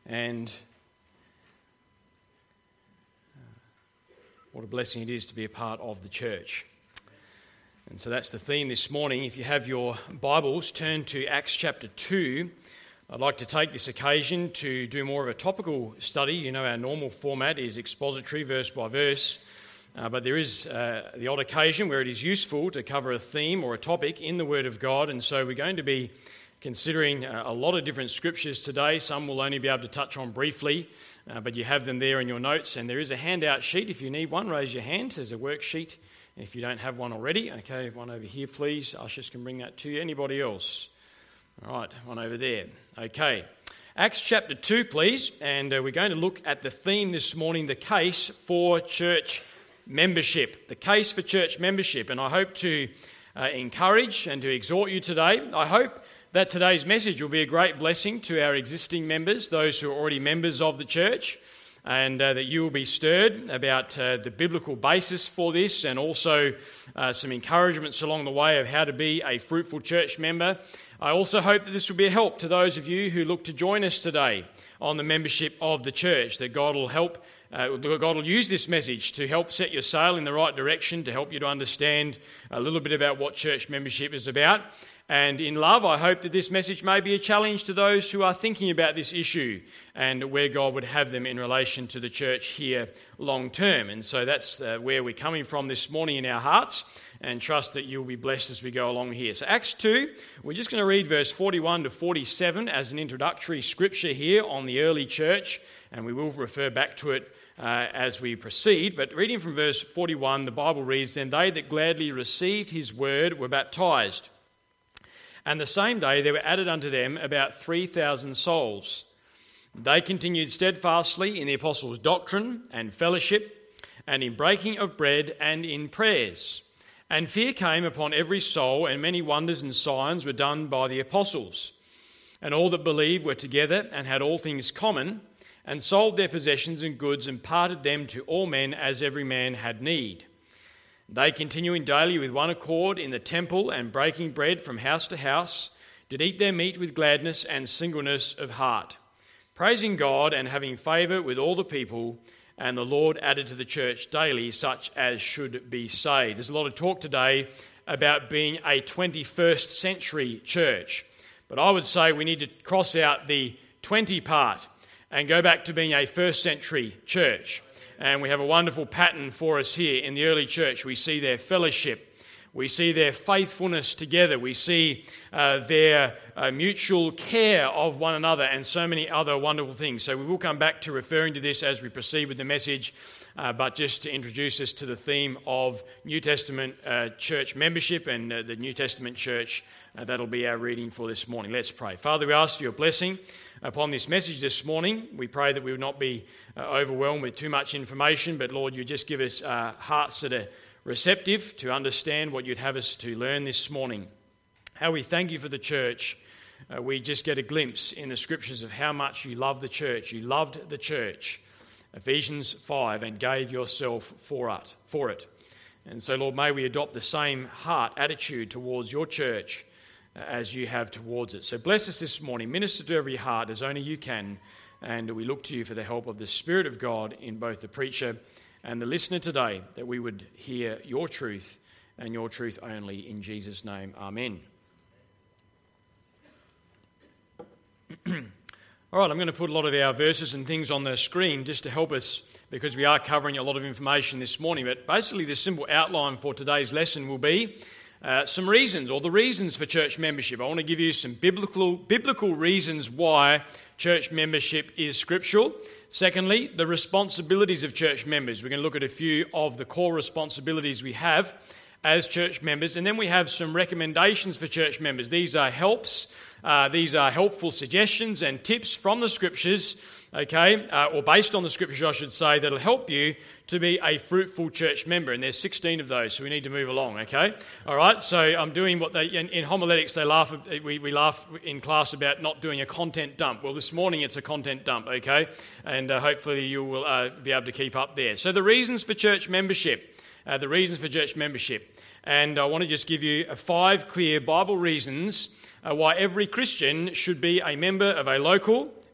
And what a blessing it is to be a part of the church. And so that's the theme this morning. If you have your Bibles, turn to Acts chapter 2. I'd like to take this occasion to do more of a topical study. You know, our normal format is expository, verse by verse. But there is the odd occasion where it is useful to cover a theme or a topic in the Word of God. And so we're going to be considering a lot of different scriptures today. Some we'll only be able to touch on briefly, but you have them there in your notes. And there is a handout sheet. If you need one, raise your hand. There's a worksheet if you don't have one already. Okay, one over here, please. Ushers can bring that to you. Anybody else? All right, one over there. Okay. Acts chapter 2, please. And we're going to look at the theme this morning, the case for church membership. The case for church membership. And I hope to encourage and to exhort you today. I hope that today's message will be a great blessing to our existing members, those who are already members of the church, and that you will be stirred about the biblical basis for this, and also some encouragements along the way of how to be a fruitful church member. I also hope that this will be a help to those of you who look to join us today on the membership of the church, that God will help. God will use this message to help set your sail in the right direction, to help you to understand a little bit about what church membership is about. And in love, I hope that this message may be a challenge to those who are thinking about this issue and where God would have them in relation to the church here long term. And so that's where we're coming from this morning in our hearts, and trust that you'll be blessed as we go along here. So Acts 2, we're just going to read verse 41 to 47 as an introductory scripture here on the early church, and we will refer back to it as we proceed. But reading from verse 41, the Bible reads, "Then they that gladly received his word were baptized. And the same day there were added unto them about 3,000 souls. They continued steadfastly in the apostles' doctrine and fellowship, and in breaking of bread and in prayers. And fear came upon every soul, and many wonders and signs were done by the apostles. And all that believed were together and had all things common, and sold their possessions and goods, and parted them to all men as every man had need. They, continuing daily with one accord in the temple and breaking bread from house to house, did eat their meat with gladness and singleness of heart, praising God and having favour with all the people. And the Lord added to the church daily such as should be saved." There's a lot of talk today about being a 21st century church. But I would say we need to cross out the 20 part and go back to being a first century church. And we have a wonderful pattern for us here in the early church. We see their fellowship. We see their faithfulness together. We see their mutual care of one another, and so many other wonderful things. So we will come back to referring to this as we proceed with the message. But just to introduce us to the theme of New Testament church membership and the New Testament church, that'll be our reading for this morning. Let's pray. Father, we ask for your blessing upon this message this morning. We pray that we will not be overwhelmed with too much information, but Lord, you just give us hearts that are receptive to understand what you'd have us to learn this morning. How we thank you for the church. We just get a glimpse in the scriptures of how much you love the church. You loved the church, Ephesians 5, and gave yourself for it. And so, Lord, may we adopt the same heart attitude towards your church as you have towards it. So bless us this morning. Minister to every heart as only you can. And we look to you for the help of the Spirit of God in both the preacher and the listener today, that we would hear your truth and your truth only. In Jesus' name, amen. All right, I'm going to put a lot of our verses and things on the screen just to help us, because we are covering a lot of information this morning. But basically the simple outline for today's lesson will be some reasons, or the reasons for church membership. I want to give you some biblical reasons why church membership is scriptural. Secondly, the responsibilities of church members. We're going to look at a few of the core responsibilities we have as church members. And then we have some recommendations for church members. These are helps. These are helpful suggestions and tips from the scriptures, okay, or based on the scriptures, I should say, that'll help you to be a fruitful church member. And there's 16 of those, so we need to move along, okay? All right, so I'm doing what they, in homiletics, they laugh, we laugh in class about not doing a content dump. Well, this morning it's a content dump, okay? And hopefully you will be able to keep up there. So the reasons for church membership. And I want to just give you 5 clear Bible reasons why every Christian should be a member of a local,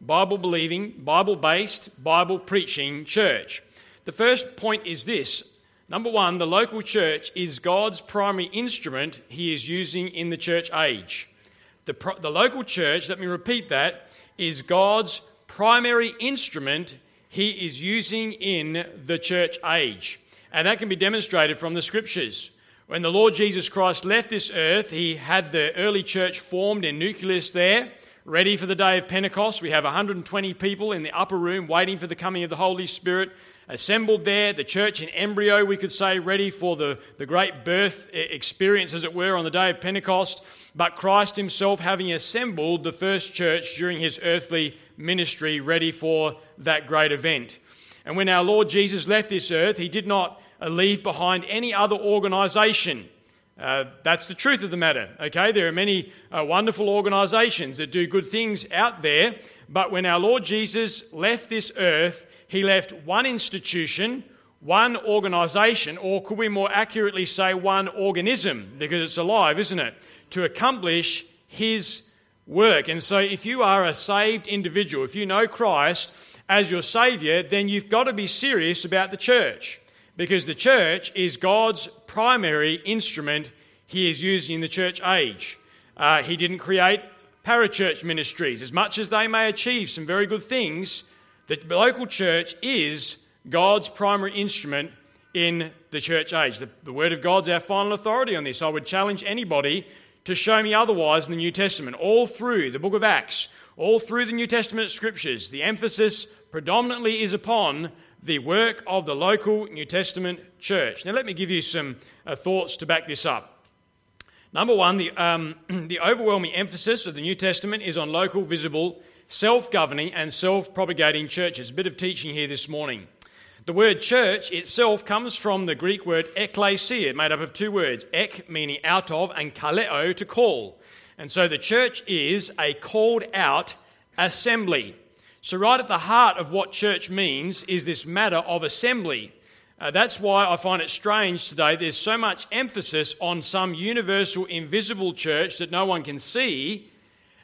Bible-believing, Bible-based, Bible-preaching church. The first point is this. Number one, the local church is God's primary instrument he is using in the church age. The local church, let me repeat that, is God's primary instrument he is using in the church age. And that can be demonstrated from the scriptures. When the Lord Jesus Christ left this earth, he had the early church formed in Nucleus there, ready for the day of Pentecost. We have 120 people in the upper room waiting for the coming of the Holy Spirit, assembled there, the church in embryo, we could say, ready for the great birth experience, as it were, on the day of Pentecost. But Christ himself having assembled the first church during his earthly ministry, ready for that great event. And when our Lord Jesus left this earth, he did not leave behind any other organisation. That's the truth of the matter, okay? There are many wonderful organisations that do good things out there, but when our Lord Jesus left this earth, he left one institution, one organisation, or could we more accurately say one organism, because it's alive, isn't it, to accomplish his work. And so if you are a saved individual, if you know Christ as your Saviour, then you've got to be serious about the church, because the church is God's primary instrument he is using in the church age. He didn't create parachurch ministries. As much as they may achieve some very good things, the local church is God's primary instrument in the church age. The Word of God's our final authority on this. I would challenge anybody to show me otherwise in the New Testament. All through the book of Acts, all through the New Testament scriptures, the emphasis predominantly is upon the work of the local New Testament church. Now let me give you some thoughts to back this up. Number one, the overwhelming emphasis of the New Testament is on local, visible, self-governing and self-propagating churches. A bit of teaching here this morning. The word church itself comes from the Greek word ekklesia, made up of two words, ek meaning out of and kaleo to call. And so the church is a called out assembly. So right at the heart of what church means is this matter of assembly. That's why I find it strange today there's so much emphasis on some universal invisible church that no one can see,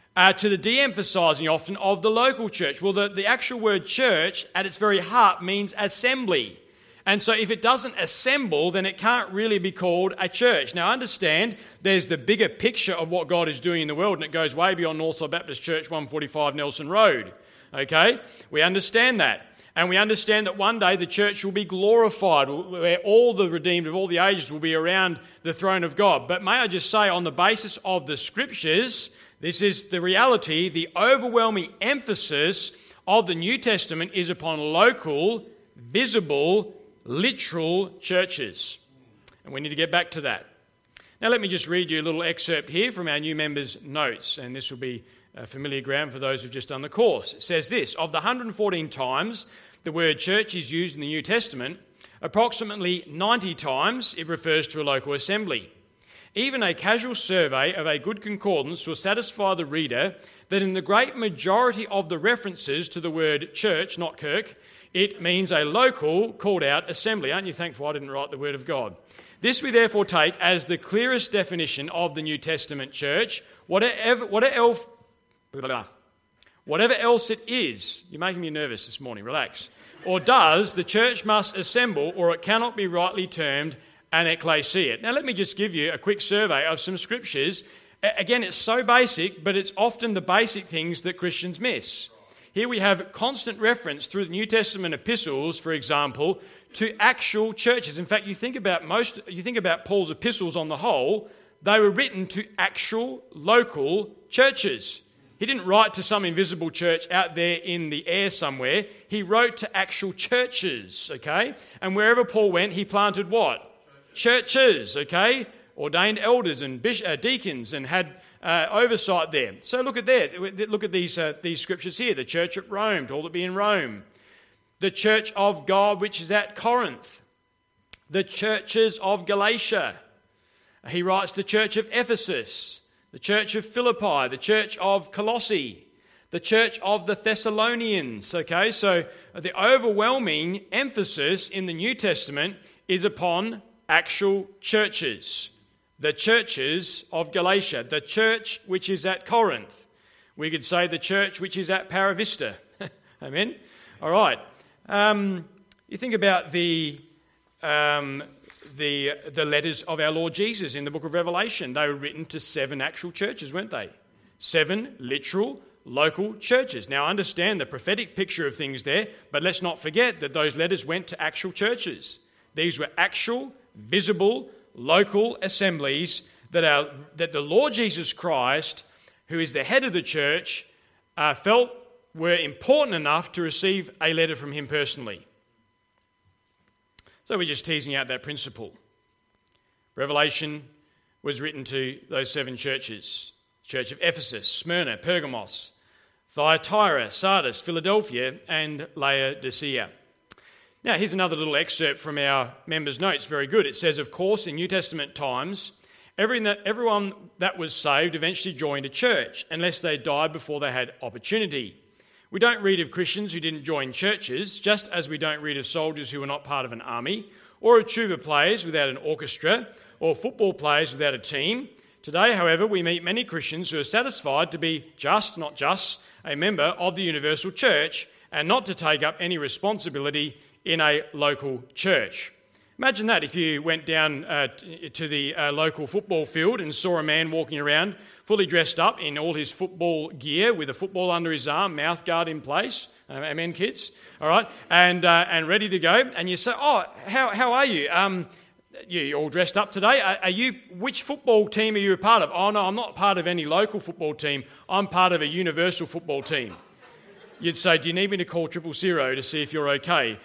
to the de-emphasising often of the local church. Well, the actual word church at its very heart means assembly. And so if it doesn't assemble, then it can't really be called a church. Now understand, there's the bigger picture of what God is doing in the world, and it goes way beyond Northside Baptist Church, 145 Nelson Road. Okay? We understand that. And we understand that one day the church will be glorified, where all the redeemed of all the ages will be around the throne of God. But may I just say, on the basis of the scriptures, this is the reality, the overwhelming emphasis of the New Testament is upon local, visible, literal churches. And we need to get back to that. Now let me just read you a little excerpt here from our new members' notes, and this will be familiar ground for those who've just done the course. It says this: of the 114 times the word church is used in the New Testament, approximately 90 times it refers to a local assembly. Even a casual survey of a good concordance will satisfy the reader that in the great majority of the references to the word church, not kirk, it means a local called out assembly. Aren't you thankful I didn't write the word of God? This we therefore take as the clearest definition of the New Testament church. Whatever else it is, you're making me nervous this morning, relax, or does, the church must assemble, or it cannot be rightly termed an ecclesia. Now let me just give you a quick survey of some scriptures. Again, it's so basic, but it's often the basic things that Christians miss. Here we have constant reference through the New Testament epistles, for example, to actual churches. In fact, you think about Paul's epistles on the whole, they were written to actual local churches. He didn't write to some invisible church out there in the air somewhere. He wrote to actual churches, okay? And wherever Paul went, he planted what? Churches, okay? Ordained elders and deacons and had oversight there. So look at these scriptures here. The church at Rome, told it be in Rome. The church of God, which is at Corinth. The churches of Galatia. He writes the church of Ephesus. The church of Philippi, the church of Colossae, the church of the Thessalonians. Okay, so the overwhelming emphasis in the New Testament is upon actual churches. The churches of Galatia, the church which is at Corinth. We could say the church which is at Paravista. Amen? All right. You think about the letters of our Lord Jesus in the book of Revelation. They were written to 7 actual churches, weren't they? 7 literal local churches. Now, understand the prophetic picture of things there, but let's not forget that those letters went to actual churches. These were actual, visible, local assemblies that the Lord Jesus Christ, who is the head of the church, felt were important enough to receive a letter from him personally. So we're just teasing out that principle. Revelation was written to those 7 churches. Church of Ephesus, Smyrna, Pergamos, Thyatira, Sardis, Philadelphia, and Laodicea. Now, here's another little excerpt from our members' notes. Very good. It says, of course, in New Testament times, everyone that was saved eventually joined a church, unless they died before they had opportunity. We don't read of Christians who didn't join churches, just as we don't read of soldiers who were not part of an army, or of tuba players without an orchestra, or football players without a team. Today, however, we meet many Christians who are satisfied to be not just, a member of the universal church and not to take up any responsibility in a local church. Imagine that if you went down to the local football field and saw a man walking around fully dressed up in all his football gear with a football under his arm, mouth guard in place. Amen, kids? All right. And ready to go. And you say, oh, how are you? You're all dressed up today. Which football team are you a part of? Oh, no, I'm not part of any local football team. I'm part of a universal football team. You'd say, do you need me to call 000 to see if you're okay?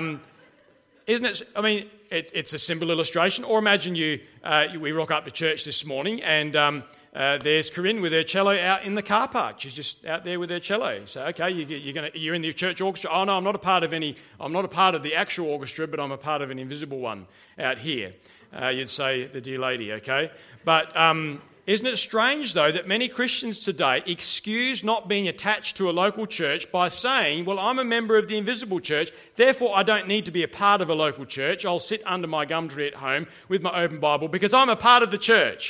Isn't it? I mean, it's a simple illustration. Or imagine we rock up to church this morning and there's Corinne with her cello out in the car park. She's just out there with her cello. So, okay, you're in the church orchestra. Oh no, I'm not a part of the actual orchestra, but I'm a part of an invisible one out here. You'd say the dear lady, okay? But isn't it strange, though, that many Christians today excuse not being attached to a local church by saying, well, I'm a member of the invisible church, therefore I don't need to be a part of a local church. I'll sit under my gum tree at home with my open Bible because I'm a part of the church.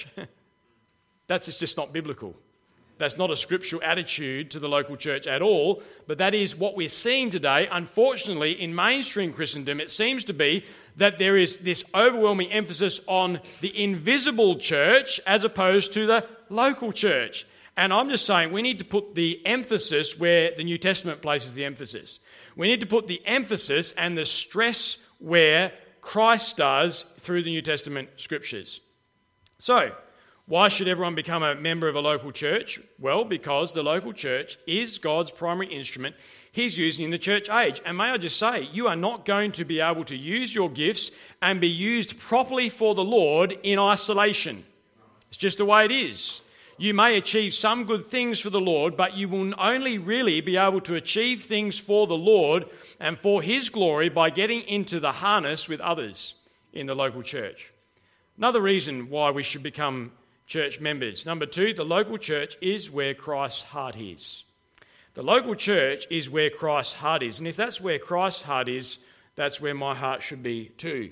That's just not biblical. That's not a scriptural attitude to the local church at all, but that is what we're seeing today. Unfortunately, in mainstream Christendom, it seems to be that there is this overwhelming emphasis on the invisible church as opposed to the local church. And I'm just saying we need to put the emphasis where the New Testament places the emphasis. We need to put the emphasis and the stress where Christ does through the New Testament scriptures. So, why should everyone become a member of a local church? Well, because the local church is God's primary instrument He's using in the church age. And may I just say, you are not going to be able to use your gifts and be used properly for the Lord in isolation. It's just the way it is. You may achieve some good things for the Lord, but you will only really be able to achieve things for the Lord and for His glory by getting into the harness with others in the local church. Another reason why we should become church members. Number 2, the local church is where Christ's heart is. The local church is where Christ's heart is. And if that's where Christ's heart is, that's where my heart should be too.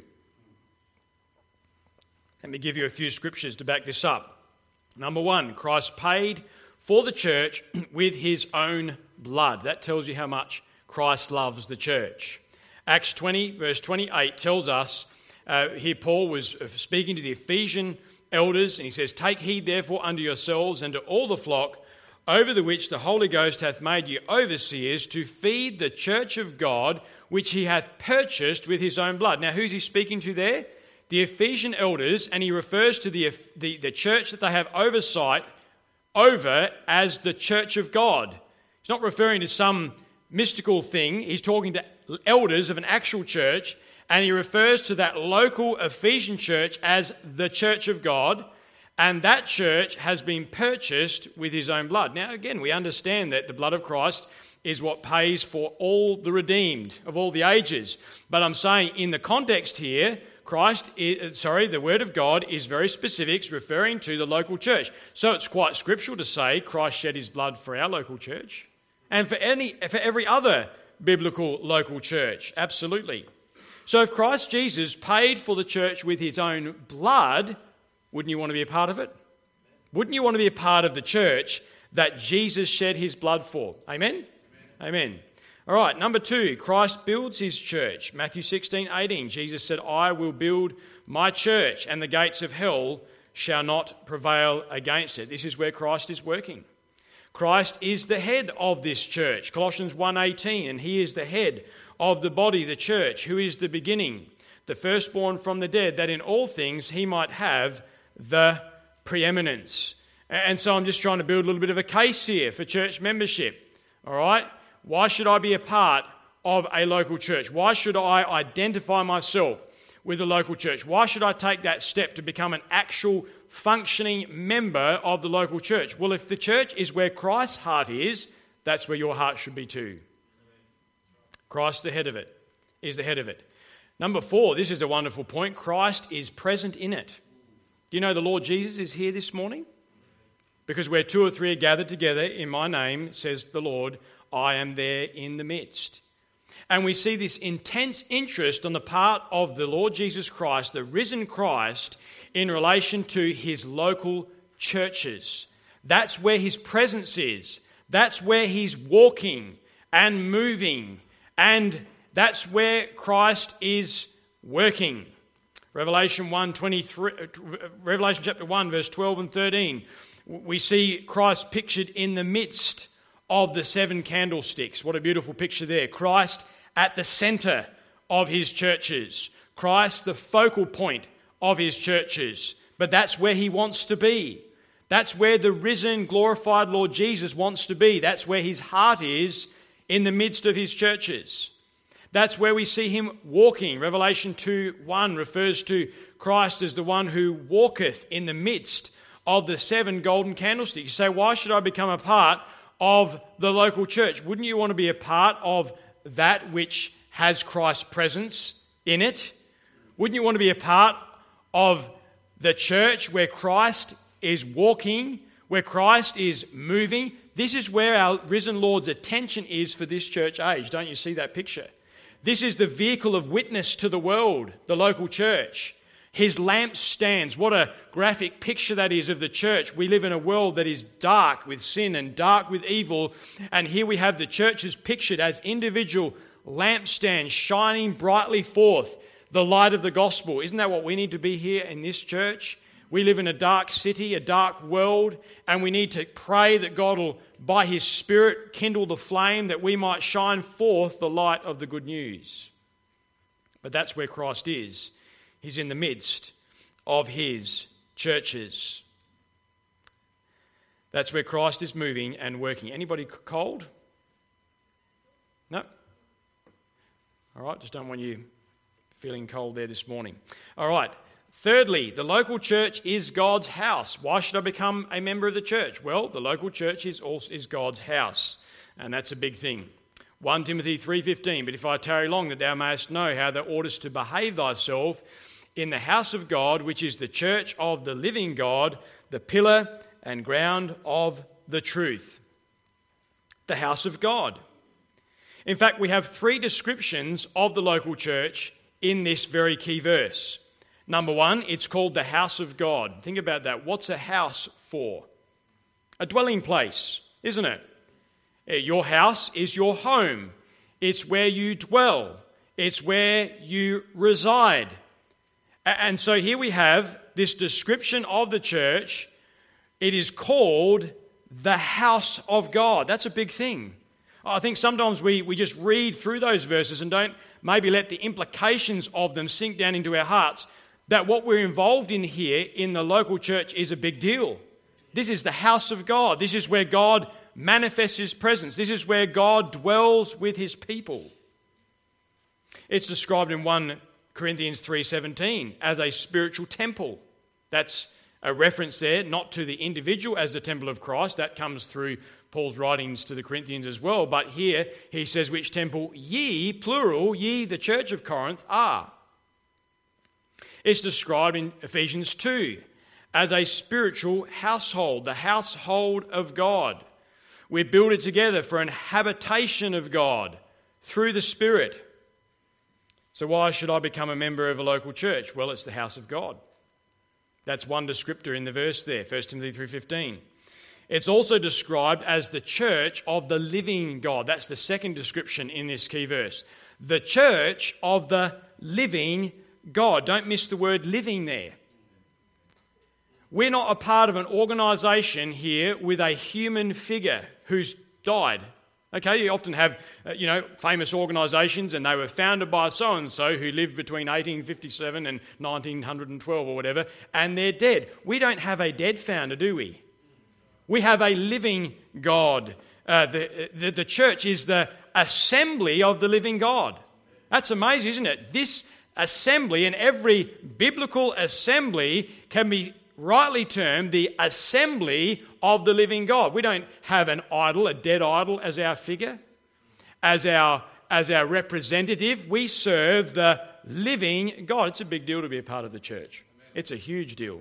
Let me give you a few scriptures to back this up. Number 1, Christ paid for the church with His own blood. That tells you how much Christ loves the church. Acts 20, verse 28 tells us, here Paul was speaking to the Ephesian elders, and he says, "Take heed therefore unto yourselves and to all the flock, over the which the Holy Ghost hath made you overseers, to feed the church of God, which He hath purchased with His own blood." Now, who's he speaking to there? The Ephesian elders, and he refers to the church that they have oversight over as the church of God. He's not referring to some mystical thing. He's talking to elders of an actual church, and he refers to that local Ephesian church as the church of God, and that church has been purchased with His own blood. Now, again, we understand that the blood of Christ is what pays for all the redeemed of all the ages. But I'm saying in the context here, the Word of God is very specific, it's referring to the local church. So it's quite scriptural to say Christ shed His blood for our local church and for every other biblical local church. Absolutely. So if Christ Jesus paid for the church with His own blood, wouldn't you want to be a part of it? Wouldn't you want to be a part of the church that Jesus shed his blood for. Amen? Amen. All right, number 2, Christ builds his church. Matthew 16:18, Jesus said, I will build my church, and the gates of hell shall not prevail against it. This is where Christ is working. Christ is the head of this church. Colossians 1:18, and he is the head of the body, the church, who is the beginning, the firstborn from the dead, that in all things he might have the preeminence. And so I'm just trying to build a little bit of a case here for church membership. All right? Why should I be a part of a local church? Why should I identify myself with a local church? Why should I take that step to become an actual functioning member of the local church? Well, if the church is where Christ's heart is, that's where your heart should be too. Christ, the head of it, is the head of it. Number 4, this is a wonderful point. Christ is present in it. Do you know the Lord Jesus is here this morning? Because where 2 or 3 are gathered together in my name, says the Lord, I am there in the midst. And we see this intense interest on the part of the Lord Jesus Christ, the risen Christ, in relation to his local churches. That's where his presence is. That's where he's walking and moving. And that's where Christ is working. Revelation chapter 1, verse 12 and 13. We see Christ pictured in the midst of the 7 candlesticks. What a beautiful picture there. Christ at the center of his churches. Christ the focal point of his churches. But that's where he wants to be. That's where the risen, glorified Lord Jesus wants to be. That's where his heart is in the midst of his churches. That's where we see him walking. Revelation 2:1 refers to Christ as the one who walketh in the midst of the 7 golden candlesticks. You say, why should I become a part of the local church? Wouldn't you want to be a part of that which has Christ's presence in it? Wouldn't you want to be a part of the church where Christ is walking, where Christ is moving? This is where our risen Lord's attention is for this church age. Don't you see that picture? This is the vehicle of witness to the world, the local church. His lampstands, what a graphic picture that is of the church. We live in a world that is dark with sin and dark with evil. And here we have the churches pictured as individual lampstands shining brightly forth the light of the gospel. Isn't that what we need to be here in this church? We live in a dark city, a dark world, and we need to pray that God will, by his Spirit, kindle the flame that we might shine forth the light of the good news. But that's where Christ is. He's in the midst of his churches. That's where Christ is moving and working. Anybody cold? No? All right, just don't want you feeling cold there this morning. All right, thirdly, the local church is God's house. Why should I become a member of the church? Well, the local church is God's house, and that's a big thing. 1 Timothy 3:15, but if I tarry long, that thou mayest know how thou oughtest to behave thyself in the house of God, which is the church of the living God, the pillar and ground of the truth. The house of God. In fact, we have 3 descriptions of the local church in this very key verse. Number 1, it's called the house of God. Think about that. What's a house for? A dwelling place, isn't it? Your house is your home. It's where you dwell. It's where you reside. And so here we have this description of the church. It is called the house of God. That's a big thing. I think sometimes we just read through those verses and don't maybe let the implications of them sink down into our hearts, that what we're involved in here in the local church is a big deal. This is the house of God. This is where God manifests his presence. This is where God dwells with his people. It's described in 1 Corinthians 3:17 as a spiritual temple. That's a reference there, not to the individual as the temple of Christ. That comes through Paul's writings to the Corinthians as well. But here he says, which temple ye, plural, ye, the church of Corinth, are. It's described in Ephesians 2 as a spiritual household, the household of God. We're builded together for an habitation of God through the Spirit. So why should I become a member of a local church? Well, it's the house of God. That's one descriptor in the verse there, 1 Timothy 3:15. It's also described as the church of the living God. That's the second description in this key verse. The church of the living God. Don't miss the word living there. We're not a part of an organisation here with a human figure who's died. Okay, you often have, famous organisations, and they were founded by so-and-so who lived between 1857 and 1912 or whatever, and they're dead. We don't have a dead founder, do we? We have a living God. The church is the assembly of the living God. That's amazing, isn't it? This assembly, and every biblical assembly can be rightly termed the assembly of the living God. We don't have an idol, a dead idol, as our figure, as our representative. We serve the living God. It's a big deal to be a part of the church. It's a huge deal.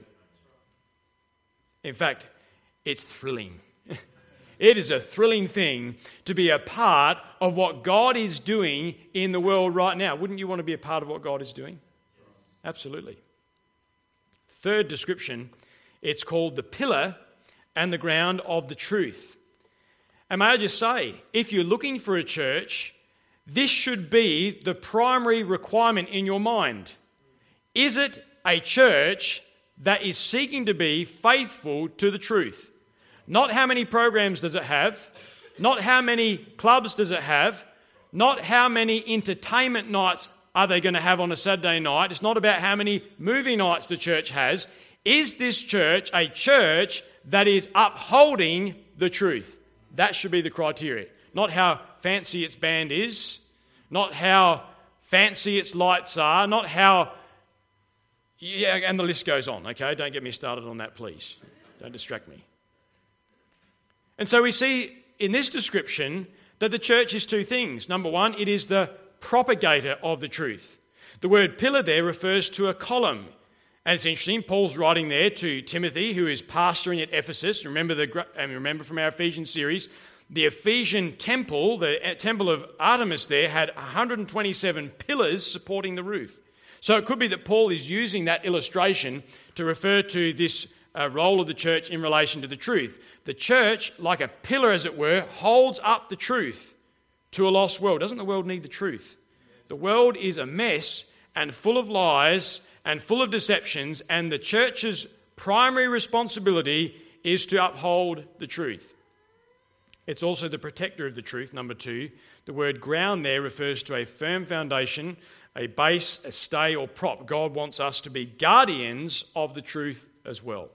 In fact, it's thrilling. It is a thrilling thing to be a part of what God is doing in the world right now. Wouldn't you want to be a part of what God is doing? Absolutely. Third description, it's called the pillar and the ground of the truth. And may I just say, if you're looking for a church, this should be the primary requirement in your mind. Is it a church that is seeking to be faithful to the truth? Not how many programs does it have, not how many clubs does it have, not how many entertainment nights are they going to have on a Saturday night. It's not about how many movie nights the church has. Is this church a church that is upholding the truth? That should be the criteria. Not how fancy its band is, not how fancy its lights are, not how... Yeah, and the list goes on, okay? Don't get me started on that, please. Don't distract me. And so we see in this description that the church is two things. Number one, it is the propagator of the truth. The word pillar there refers to a column. And it's interesting, Paul's writing there to Timothy, who is pastoring at Ephesus. Remember from our Ephesians series, the Ephesian temple, the temple of Artemis there, had 127 pillars supporting the roof. So it could be that Paul is using that illustration to refer to this role of the church in relation to the truth. The church, like a pillar as it were, holds up the truth to a lost world. Doesn't the world need the truth? The world is a mess and full of lies and full of deceptions, and the church's primary responsibility is to uphold the truth. It's also the protector of the truth, number two. The word ground there refers to a firm foundation, a base, a stay or prop. God wants us to be guardians of the truth as well.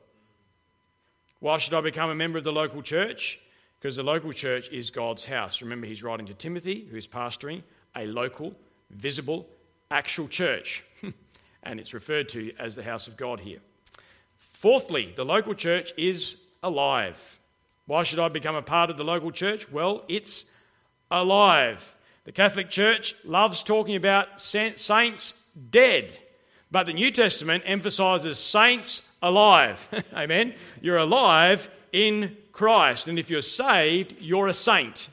Why should I become a member of the local church? Because the local church is God's house. Remember, he's writing to Timothy, who's pastoring a local, visible, actual church. And it's referred to as the house of God here. Fourthly, the local church is alive. Why should I become a part of the local church? Well, it's alive. The Catholic Church loves talking about saints dead, but the New Testament emphasises saints alive. Amen? You're alive in Christ, and if you're saved, you're a saint.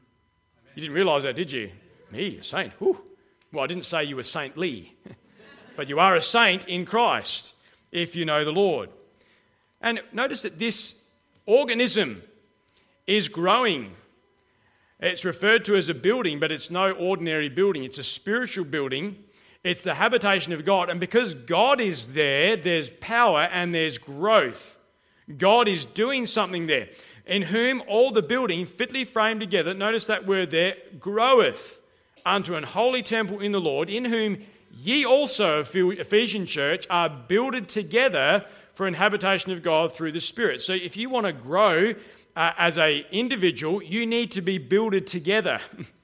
You didn't realise that, did you? Me, a saint? Whew. Well, I didn't say you were saintly, but you are a saint in Christ if you know the Lord. And notice that this organism is growing. It's referred to as a building, but it's no ordinary building. It's a spiritual building. It's the habitation of God. And because God is there, there's power and there's growth. God is doing something there. In whom all the building, fitly framed together, notice that word there, groweth unto an holy temple in the Lord, in whom ye also, Ephesian church, are builded together for an habitation of God through the Spirit. So if you want to grow as an individual, you need to be builded together.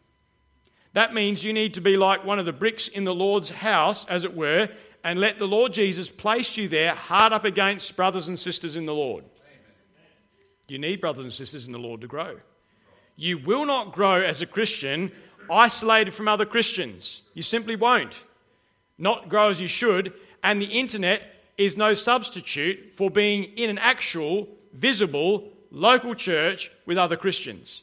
That means you need to be like one of the bricks in the Lord's house, as it were, and let the Lord Jesus place you there hard up against brothers and sisters in the Lord. You need brothers and sisters in the Lord to grow. You will not grow as a Christian isolated from other Christians. You simply won't. Not grow as you should, and the internet is no substitute for being in an actual, visible, local church with other Christians.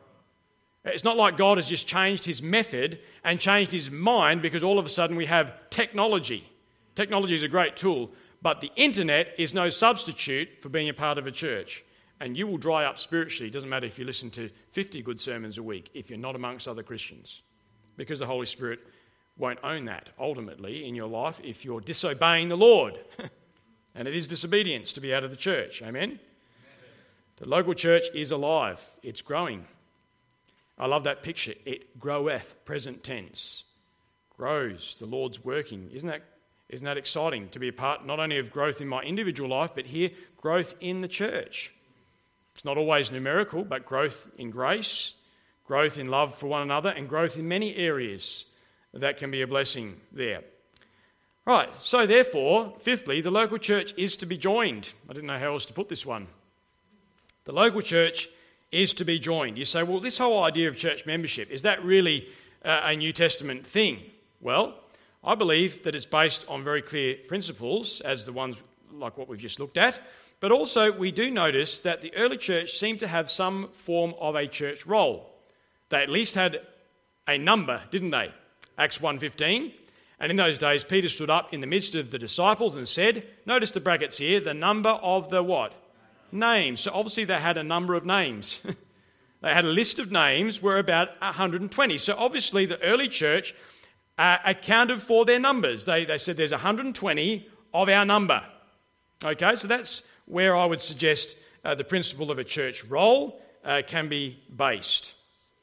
It's not like God has just changed his method and changed his mind because all of a sudden we have technology. Technology is a great tool, but the internet is no substitute for being a part of a church. And you will dry up spiritually. It doesn't matter if you listen to 50 good sermons a week if you're not amongst other Christians, because the Holy Spirit won't own that ultimately in your life if you're disobeying the Lord. And it is disobedience to be out of the church. Amen? The local church is alive. It's growing. I love that picture. It groweth, present tense. Grows. The Lord's working. Isn't that exciting to be a part not only of growth in my individual life, but here, growth in the church? It's not always numerical, but growth in grace, growth in love for one another, and growth in many areas that can be a blessing there. Right, so therefore, fifthly, the local church is to be joined. I didn't know how else to put this one. The local church is to be joined. You say, well, this whole idea of church membership, is that really a New Testament thing? Well, I believe that it's based on very clear principles, as the ones like what we've just looked at. But also, we do notice that the early church seemed to have some form of a church roll. They at least had a number, didn't they? Acts 1:15. And in those days, Peter stood up in the midst of the disciples and said, notice the brackets here, the number of the what? Names. So obviously they had a number of names. They had a list of names, were about 120. So obviously the early church accounted for their numbers. They said there's 120 of our number. Okay, so that's where I would suggest the principle of a church roll can be based.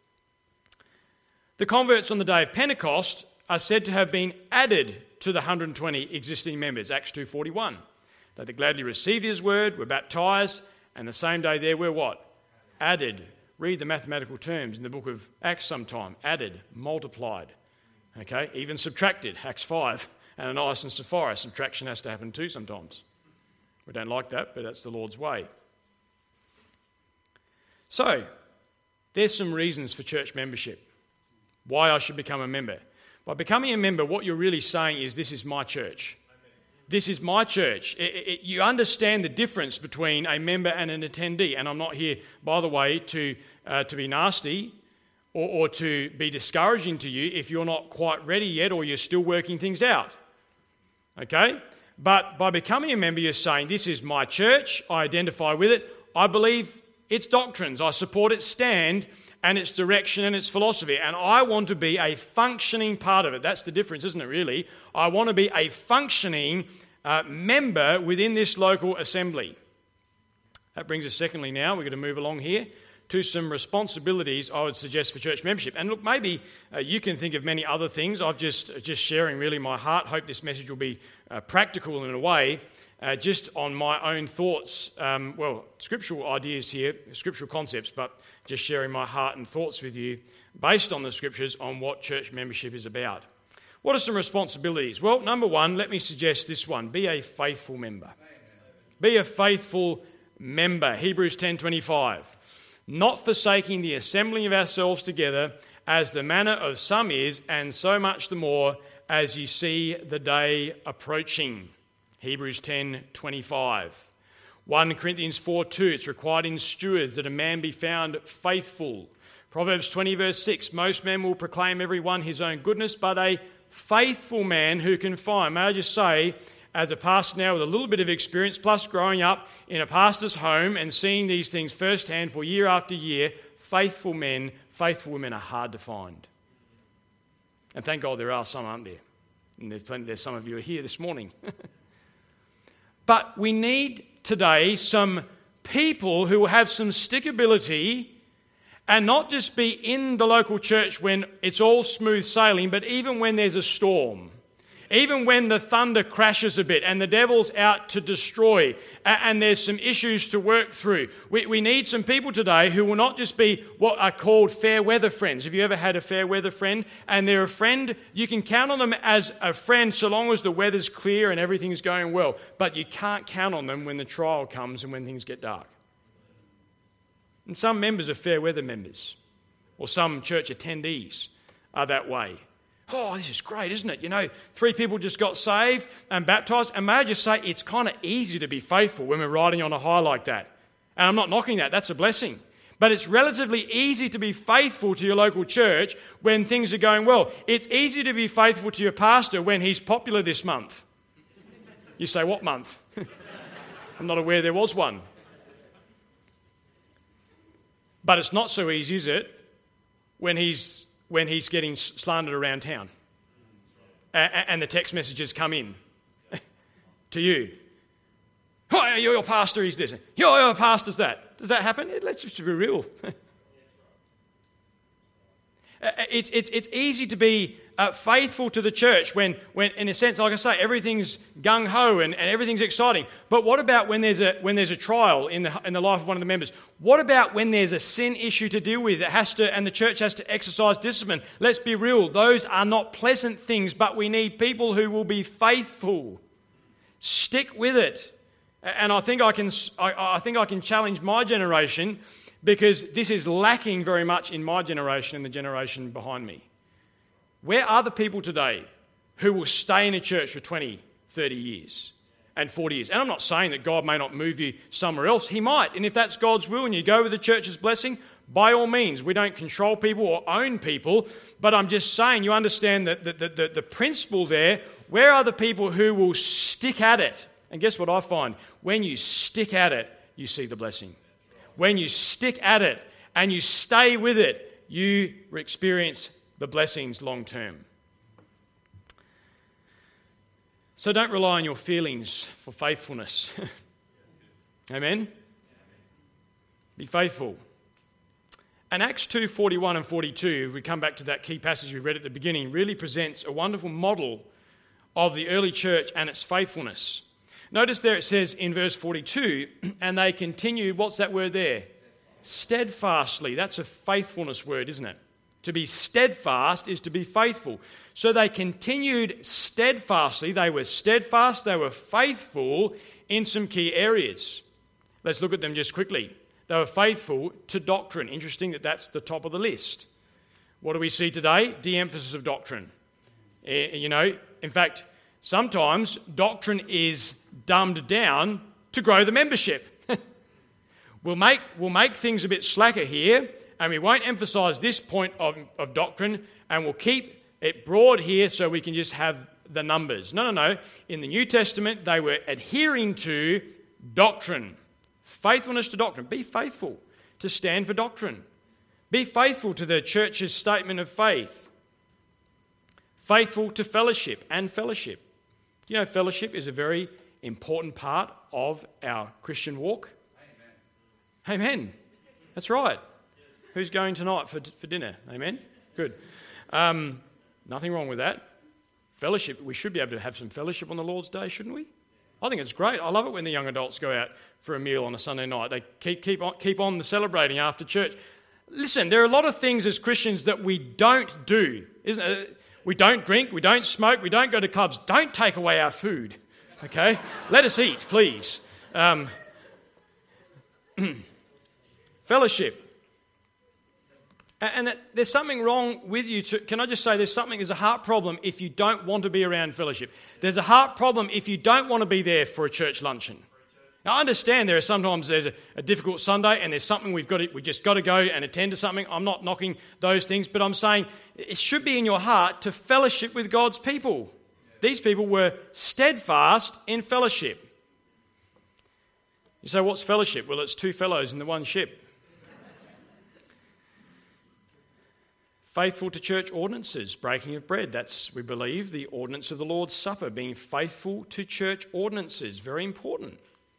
The converts on the day of Pentecost are said to have been added to the 120 existing members, Acts 2:41. They gladly received his word, were baptised, and the same day there were what? Added. Read the mathematical terms in the book of Acts sometime. Added, multiplied, okay, even subtracted, Acts 5. Ananias and Sapphira, subtraction has to happen too sometimes. We don't like that, but that's the Lord's way. So, there's some reasons for church membership, why I should become a member. By becoming a member, what you're really saying is, this is my church. This is my church. You understand the difference between a member and an attendee. And I'm not here, by the way, to be nasty or to be discouraging to you if you're not quite ready yet or you're still working things out. Okay? But by becoming a member, you're saying, this is my church. I identify with it. I believe its doctrines. I support its stand and its direction and its philosophy. And I want to be a functioning part of it. That's the difference, isn't it, really? I want to be a functioning member within this local assembly. That brings us, secondly, now, we're going to move along here, to some responsibilities I would suggest for church membership. And look, maybe you can think of many other things. I've just sharing really my heart. Hope this message will be practical in a way, just on my own thoughts. Scriptural ideas here, scriptural concepts, but just sharing my heart and thoughts with you based on the scriptures on what church membership is about. What are some responsibilities? Well, number one, let me suggest this one. Be a faithful member. Be a faithful member. Hebrews 10:25. Not forsaking the assembling of ourselves together, as the manner of some is, and so much the more as you see the day approaching. Hebrews 10:25. 1 Corinthians 4:2. It's required in stewards that a man be found faithful. Proverbs 20 verse 6. Most men will proclaim every one his own goodness, but a faithful man who can find. May I just say, as a pastor now with a little bit of experience, plus growing up in a pastor's home and seeing these things firsthand for year after year, faithful men, faithful women are hard to find. And thank God there are some, aren't there? And there's some of you are here this morning. But we need today some people who will have some stickability and not just be in the local church when it's all smooth sailing, but even when there's a storm, even when the thunder crashes a bit and the devil's out to destroy and there's some issues to work through. We need some people today who will not just be what are called fair weather friends. Have you ever had a fair weather friend? And they're a friend, you can count on them as a friend so long as the weather's clear and everything's going well. But you can't count on them when the trial comes and when things get dark. And some members are fair weather members, or some church attendees are that way. Oh, this is great, isn't it? You know, 3 people just got saved and baptised. And may I just say, it's kind of easy to be faithful when we're riding on a high like that. And I'm not knocking that, that's a blessing. But it's relatively easy to be faithful to your local church when things are going well. It's easy to be faithful to your pastor when he's popular this month. You say, what month? I'm not aware there was one. But it's not so easy, is it, when he's getting slandered around town and the text messages come in to you. Oh, your pastor is this. Your pastor's that. Does that happen? Let's just be real. It's easy to be faithful to the church when, in a sense, like I say, everything's gung-ho and everything's exciting. But what about when there's a trial in the life of one of the members? What about when there's a sin issue to deal with and the church has to exercise discipline? Let's be real. Those are not pleasant things, but we need people who will be faithful. Stick with it. And I think I can challenge my generation, because this is lacking very much in my generation and the generation behind me. Where are the people today who will stay in a church for 20, 30 years and 40 years? And I'm not saying that God may not move you somewhere else. He might. And if that's God's will and you go with the church's blessing, by all means. We don't control people or own people. But I'm just saying, you understand that the principle there. Where are the people who will stick at it? And guess what I find? When you stick at it, you see the blessing. When you stick at it and you stay with it, you experience the blessings long term. So don't rely on your feelings for faithfulness. Amen? Be faithful. And Acts 2:41 and 42, if we come back to that key passage we read at the beginning, really presents a wonderful model of the early church and its faithfulness. Notice there it says in verse 42, and they continued, what's that word there? Steadfastly. That's a faithfulness word, isn't it? To be steadfast is to be faithful. So they continued steadfastly. They were steadfast, they were faithful in some key areas. Let's look at them just quickly. They were faithful to doctrine. Interesting that that's the top of the list. What do we see today? De-emphasis of doctrine. In fact, sometimes doctrine is dumbed down to grow the membership. We'll make things a bit slacker here, and we won't emphasise this point of doctrine, and we'll keep it broad here so we can just have the numbers. No. In the New Testament, they were adhering to doctrine. Faithfulness to doctrine. Be faithful to stand for doctrine. Be faithful to the church's statement of faith. Faithful to fellowship and fellowship. You know, fellowship is a very important part of our Christian walk. Amen. Amen. That's right. Who's going tonight for dinner? Amen. Good. Nothing wrong with that. Fellowship, we should be able to have some fellowship on the Lord's Day, shouldn't we? I think it's great. I love it when the young adults go out for a meal on a Sunday night. They keep on the celebrating after church. Listen, there are a lot of things as Christians that we don't do, isn't it? We don't drink, we don't smoke, we don't go to clubs. Don't take away our food, okay? Let us eat, please. Fellowship. And there's something wrong with you. Can I just say there's a heart problem if you don't want to be around fellowship. There's a heart problem if you don't want to be there for a church luncheon. Now, I understand there's a difficult Sunday and there's something we just got to go and attend to something. I'm not knocking those things, but I'm saying it should be in your heart to fellowship with God's people. These people were steadfast in fellowship. You say, what's fellowship? Well, it's two fellows in the one ship. Faithful to church ordinances, breaking of bread. That's, we believe, the ordinance of the Lord's Supper, being faithful to church ordinances. Very important.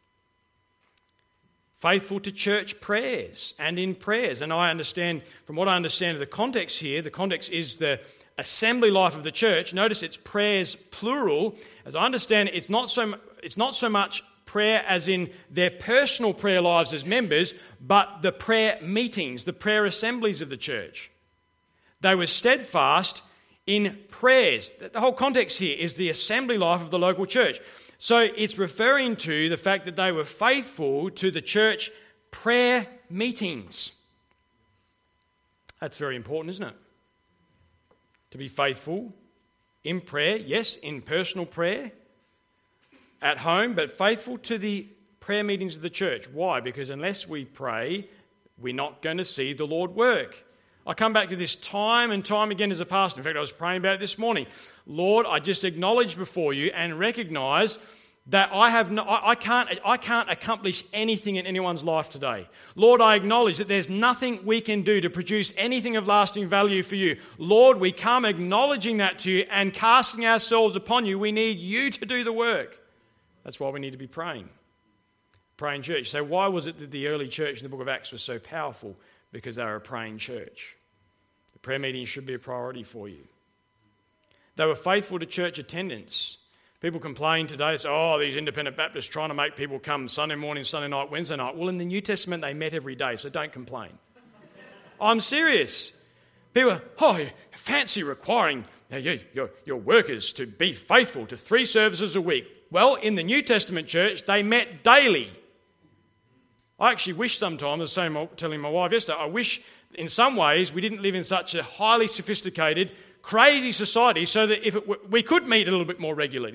Faithful to church prayers and in prayers. And from what I understand of the context here, the context is the assembly life of the church. Notice it's prayers plural. As I understand it, it's not so much prayer as in their personal prayer lives as members, but the prayer meetings, the prayer assemblies of the church. They were steadfast in prayers. The whole context here is the assembly life of the local church. So it's referring to the fact that they were faithful to the church prayer meetings. That's very important, isn't it? To be faithful in prayer, yes, in personal prayer, at home, but faithful to the prayer meetings of the church. Why? Because unless we pray, we're not going to see the Lord work. I come back to this time and time again as a pastor. In fact, I was praying about it this morning. Lord, I just acknowledge before you and recognise that I can't accomplish anything in anyone's life today. Lord, I acknowledge that there's nothing we can do to produce anything of lasting value for you. Lord, we come acknowledging that to you and casting ourselves upon you. We need you to do the work. That's why we need to be praying. Praying church. So why was it that the early church in the book of Acts was so powerful? Because they were a praying church. The prayer meeting should be a priority for you. They were faithful to church attendance. People complain today, say, oh, these independent Baptists trying to make people come Sunday morning, Sunday night, Wednesday night. Well, in the New Testament, they met every day, so don't complain. I'm serious. People, fancy requiring your workers to be faithful to 3 services a week. Well, in the New Testament church, they met daily. I actually wish sometimes, I was telling my wife yesterday, I wish in some ways we didn't live in such a highly sophisticated, crazy society so that we could meet a little bit more regularly.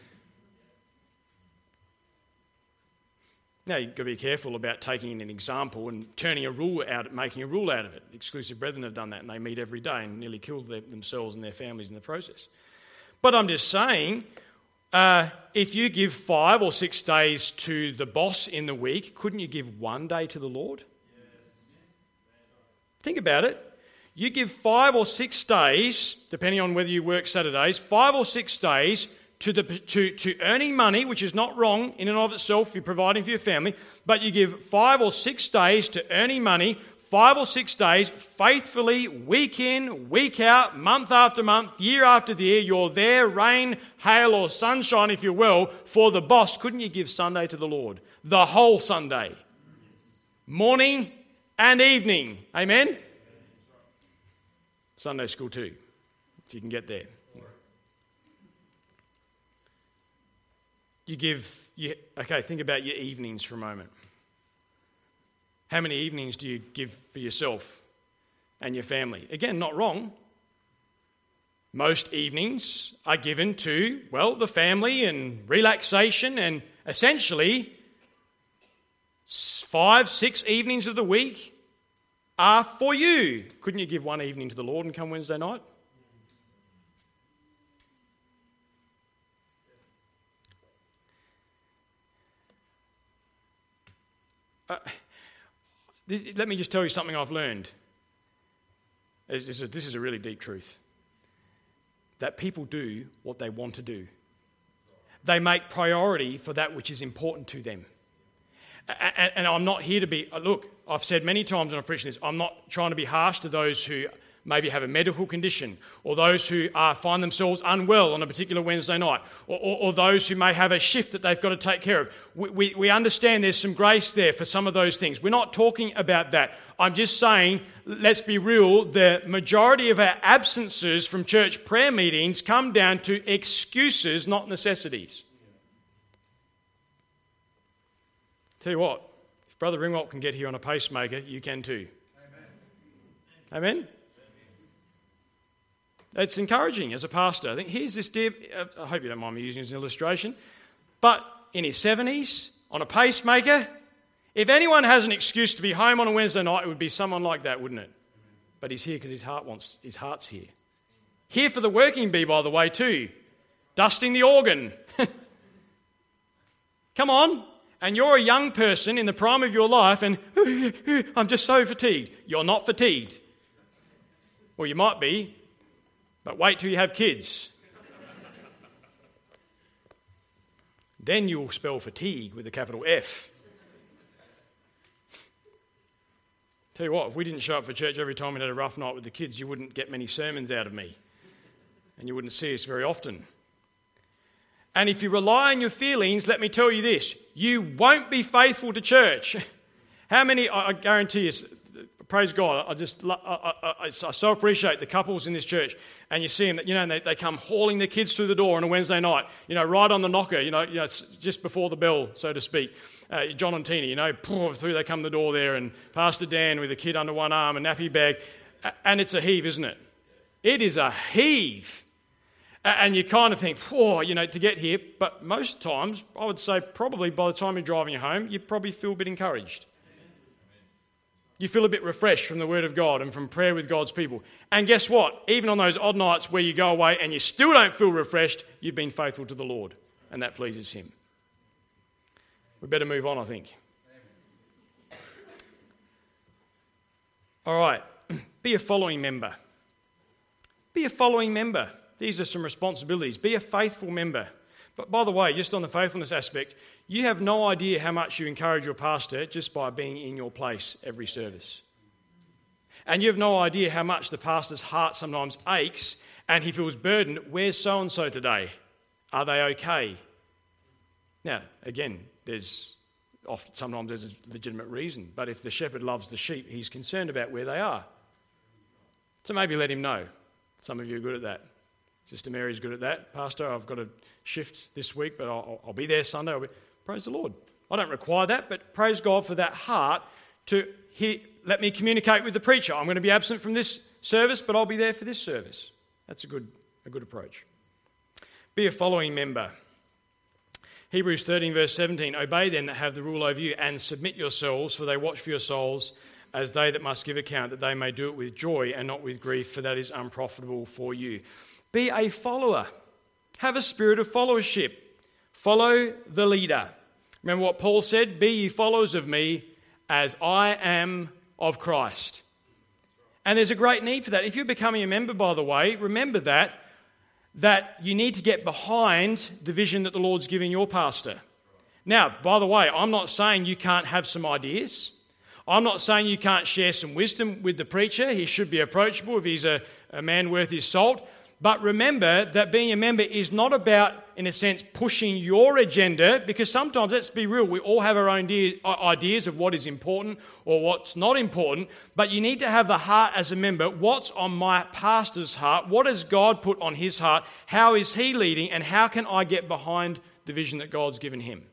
Now, you've got to be careful about taking an example and making a rule out of it. The Exclusive Brethren have done that, and they meet every day and nearly kill themselves and their families in the process. But I'm just saying, if you give 5 or 6 days to the boss in the week, couldn't you give 1 day to the Lord? Think about it. You give 5 or 6 days, depending on whether you work Saturdays, 5 or 6 days to earning money, which is not wrong in and of itself if you're providing for your family, but you give 5 or 6 days to earning money, 5 or 6 days faithfully, week in, week out, month after month, year after year, you're there, rain, hail or sunshine, if you will, for the boss. Couldn't you give Sunday to the Lord? The whole Sunday. Morning and evening. Amen? Sunday school too, if you can get there. Think about your evenings for a moment. How many evenings do you give for yourself and your family? Again, not wrong. Most evenings are given to, the family and relaxation, and essentially 5, 6 evenings of the week are for you. Couldn't you give 1 evening to the Lord and come Wednesday night? Let me just tell you something I've learned. This is a really deep truth. That people do what they want to do. They make priority for that which is important to them. And I'm not here to be, look, I've said many times when I preach this, I'm not trying to be harsh to those who maybe have a medical condition, or those who find themselves unwell on a particular Wednesday night, or those who may have a shift that they've got to take care of. We understand there's some grace there for some of those things. We're not talking about that. I'm just saying, let's be real, the majority of our absences from church prayer meetings come down to excuses, not necessities. Tell you what, if Brother Ringwalt can get here on a pacemaker, you can too. Amen? Amen? It's encouraging as a pastor. I think here's this dear, I hope you don't mind me using it as an illustration, but in his 70s, on a pacemaker, if anyone has an excuse to be home on a Wednesday night, it would be someone like that, wouldn't it? But he's here because his heart's here. Here for the working bee, by the way, too. Dusting the organ. Come on. And you're a young person in the prime of your life and I'm just so fatigued. You're not fatigued. Well, you might be, but wait till you have kids. Then you'll spell fatigue with a capital F. Tell you what, if we didn't show up for church every time we had a rough night with the kids, you wouldn't get many sermons out of me. And you wouldn't see us very often. And if you rely on your feelings, let me tell you this, you won't be faithful to church. How many, I guarantee you, praise God, I so appreciate the couples in this church, and you see them, they come hauling their kids through the door on a Wednesday night, right on the knocker, just before the bell, so to speak. John and Tina, through they come the door there, and Pastor Dan with a kid under one arm, a nappy bag, and it's a heave, isn't it? It is a heave. And you kind of think, to get here. But most times, I would say probably by the time you're driving home, you probably feel a bit encouraged. You feel a bit refreshed from the Word of God and from prayer with God's people. And guess what? Even on those odd nights where you go away and you still don't feel refreshed, you've been faithful to the Lord. And that pleases Him. We better move on, I think. All right, be a following member. Be a following member. These are some responsibilities. Be a faithful member. But by the way, just on the faithfulness aspect, you have no idea how much you encourage your pastor just by being in your place every service. And you have no idea how much the pastor's heart sometimes aches and he feels burdened. Where's so-and-so today? Are they okay? Now, again, sometimes there's a legitimate reason, but if the shepherd loves the sheep, he's concerned about where they are. So maybe let him know. Some of you are good at that. Sister Mary's good at that. Pastor, I've got a shift this week, but I'll be there Sunday. Praise the Lord. I don't require that, but praise God for that heart to let me communicate with the preacher. I'm going to be absent from this service, but I'll be there for this service. That's a good approach. Be a following member. Hebrews 13 verse 17, obey them that have the rule over you and submit yourselves, for they watch for your souls as they that must give account, that they may do it with joy and not with grief, for that is unprofitable for you. Be a follower. Have a spirit of followership. Follow the leader. Remember what Paul said? Be ye followers of me as I am of Christ. And there's a great need for that. If you're becoming a member, by the way, remember that you need to get behind the vision that the Lord's giving your pastor. Now, by the way, I'm not saying you can't have some ideas. I'm not saying you can't share some wisdom with the preacher. He should be approachable if he's a man worth his salt. But remember that being a member is not about, in a sense, pushing your agenda, because sometimes, let's be real, we all have our own ideas of what is important or what's not important, but you need to have the heart as a member. What's on my pastor's heart? What has God put on his heart? How is he leading? And how can I get behind the vision that God's given him?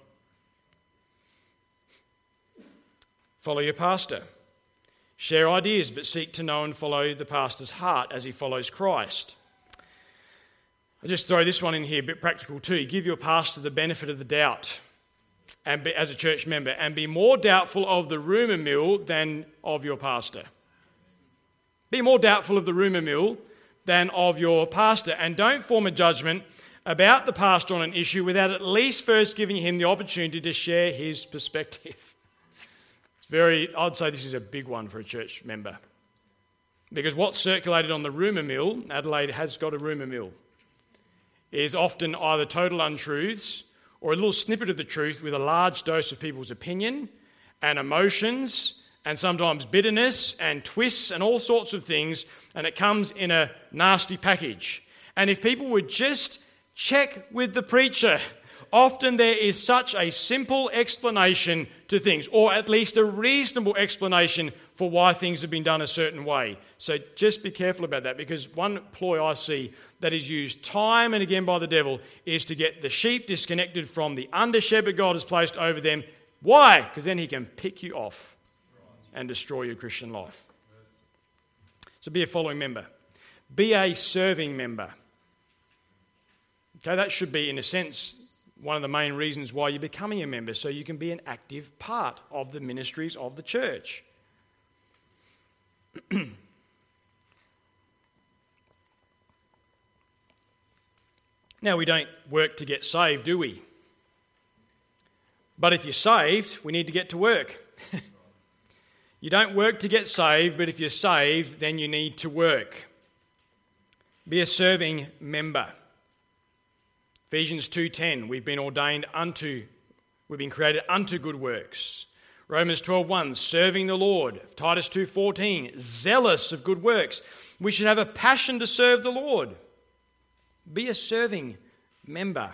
Follow your pastor. Share ideas, but seek to know and follow the pastor's heart as he follows Christ. I'll just throw this one in here, a bit practical too. Give your pastor the benefit of the doubt as a church member, and be more doubtful of the rumour mill than of your pastor. Be more doubtful of the rumour mill than of your pastor, and don't form a judgment about the pastor on an issue without at least first giving him the opportunity to share his perspective. I'd say this is a big one for a church member. Because what's circulated on the rumour mill, Adelaide has got a rumour mill, is often either total untruths or a little snippet of the truth with a large dose of people's opinion and emotions and sometimes bitterness and twists and all sorts of things, and it comes in a nasty package. And if people would just check with the preacher, often there is such a simple explanation to things, or at least a reasonable explanation for why things have been done a certain way. So just be careful about that, because one ploy I see that is used time and again by the devil is to get the sheep disconnected from the under-shepherd God has placed over them. Why? Because then he can pick you off and destroy your Christian life. So be a following member. Be a serving member. Okay, that should be, in a sense, one of the main reasons why you're becoming a member, so you can be an active part of the ministries of the church. Now, we don't work to get saved, do we? But if you're saved, we need to get to work. You don't work to get saved, but if you're saved, then you need to work. Be a serving member. Ephesians 2:10, we've been created unto good works. Romans 12:1, serving the Lord. Titus 2:14, zealous of good works. We should have a passion to serve the Lord. Be a serving member.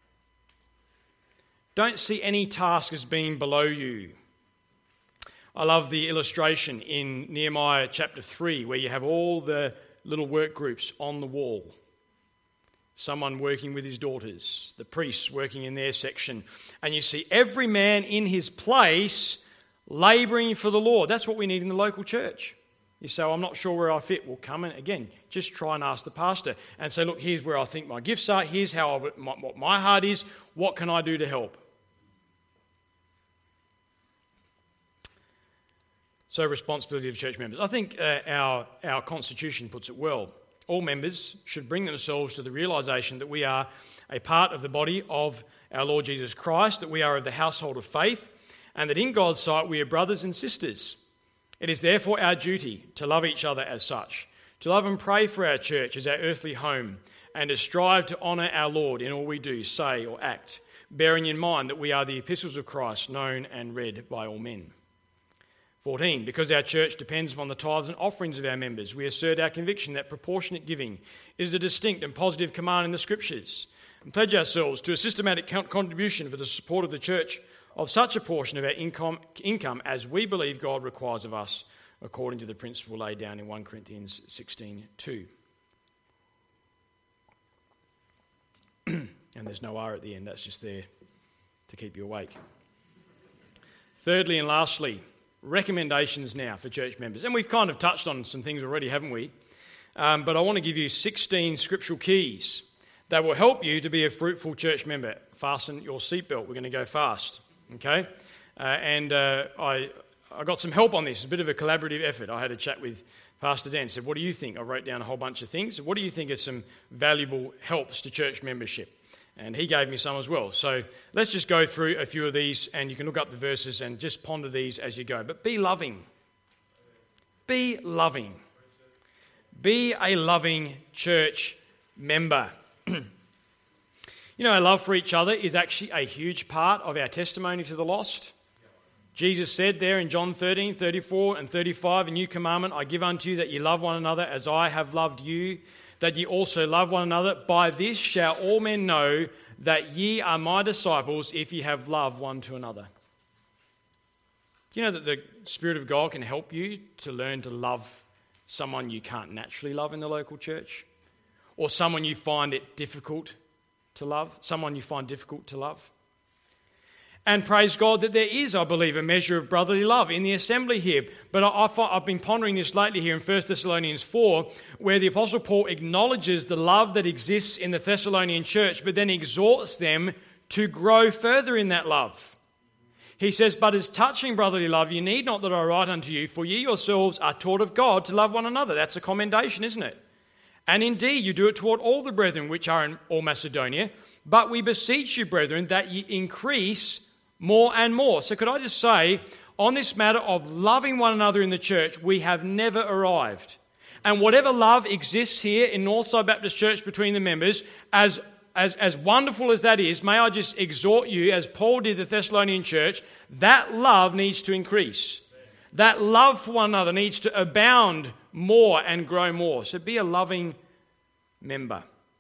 Don't see any task as being below you. I love the illustration in Nehemiah chapter 3, where you have all the little work groups on the wall. Someone working with his daughters, the priests working in their section, and you see every man in his place labouring for the Lord. That's what we need in the local church. You say, I'm not sure where I fit. Well, come in again. Just try and ask the pastor and say, look, here's where I think my gifts are. Here's what my heart is. What can I do to help? So, responsibility of church members. I think our constitution puts it well. All members should bring themselves to the realisation that we are a part of the body of our Lord Jesus Christ, that we are of the household of faith, and that in God's sight we are brothers and sisters. It is therefore our duty to love each other as such, to love and pray for our church as our earthly home, and to strive to honour our Lord in all we do, say, or act, bearing in mind that we are the epistles of Christ, known and read by all men. 14. Because our church depends upon the tithes and offerings of our members, we assert our conviction that proportionate giving is a distinct and positive command in the Scriptures, and pledge ourselves to a systematic contribution for the support of the church of such a portion of our income as we believe God requires of us, according to the principle laid down in 1 Corinthians 16:2. And there's no R at the end, that's just there to keep you awake. Thirdly and lastly, recommendations now for church members. And we've kind of touched on some things already, haven't we? But I want to give you 16 scriptural keys that will help you to be a fruitful church member. Fasten your seatbelt, we're going to go fast, okay? I got some help on this. It's a bit of a collaborative effort. I had a chat with Pastor Dan, said, what do you think? I wrote down a whole bunch of things. What do you think are some valuable helps to church membership? And he gave me some as well. So let's just go through a few of these, and you can look up the verses and just ponder these as you go. But be loving. Be loving. Be a loving church member. You know, our love for each other is actually a huge part of our testimony to the lost. Jesus said there in John 13, 34 and 35, a new commandment I give unto you, that ye love one another as I have loved you, that ye also love one another. By this shall all men know that ye are my disciples, if ye have love one to another. Do you know that the Spirit of God can help you to learn to love someone you can't naturally love in the local church? Or someone you find it difficult to love? Someone you find difficult to love? And praise God that there is, I believe, a measure of brotherly love in the assembly here. But I've been pondering this lately here in 1 Thessalonians 4, where the Apostle Paul acknowledges the love that exists in the Thessalonian church, but then exhorts them to grow further in that love. He says, but as touching brotherly love, you need not that I write unto you, for ye yourselves are taught of God to love one another. That's a commendation, isn't it? And indeed, you do it toward all the brethren which are in all Macedonia. But we beseech you, brethren, that ye increase more and more. So could I just say, on this matter of loving one another in the church, we have never arrived. And whatever love exists here in Northside Baptist Church between the members, as wonderful as that is, may I just exhort you, as Paul did the Thessalonian church, that love needs to increase. That love for one another needs to abound more and grow more. So be a loving member.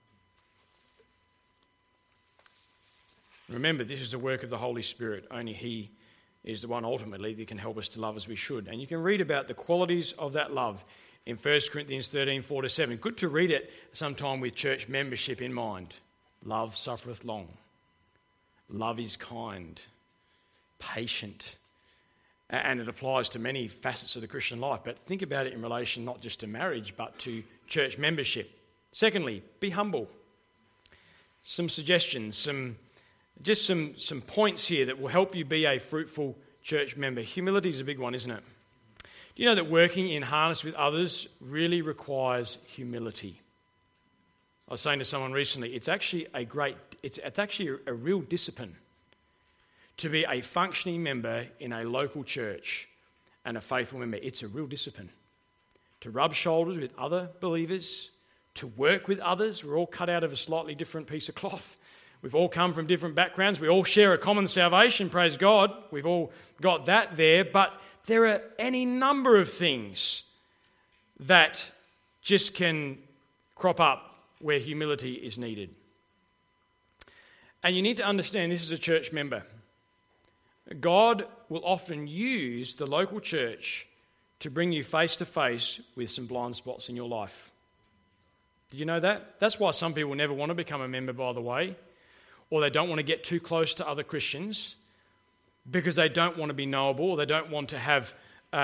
Remember, this is the work of the Holy Spirit. Only He is the one ultimately that can help us to love as we should. And you can read about the qualities of that love in 1 Corinthians 13, 4-7. Good to read it sometime with church membership in mind. Love suffereth long. Love is kind, patient. And it applies to many facets of the Christian life. But think about it in relation not just to marriage, but to church membership. Secondly, be humble. Some suggestions, some points here that will help you be a fruitful church member. Humility is a big one, isn't it? Do you know that working in harness with others really requires humility? I was saying to someone recently, it's actually a real discipline to be a functioning member in a local church and a faithful member. It's a real discipline. To rub shoulders with other believers, to work with others. We're all cut out of a slightly different piece of cloth. We've all come from different backgrounds. We all share a common salvation, praise God. We've all got that there. But there are any number of things that just can crop up where humility is needed. And you need to understand this as a church member. God will often use the local church to bring you face to face with some blind spots in your life. Did you know that? That's why some people never want to become a member, by the way. Or they don't want to get too close to other Christians because they don't want to be knowable, or they don't want to have,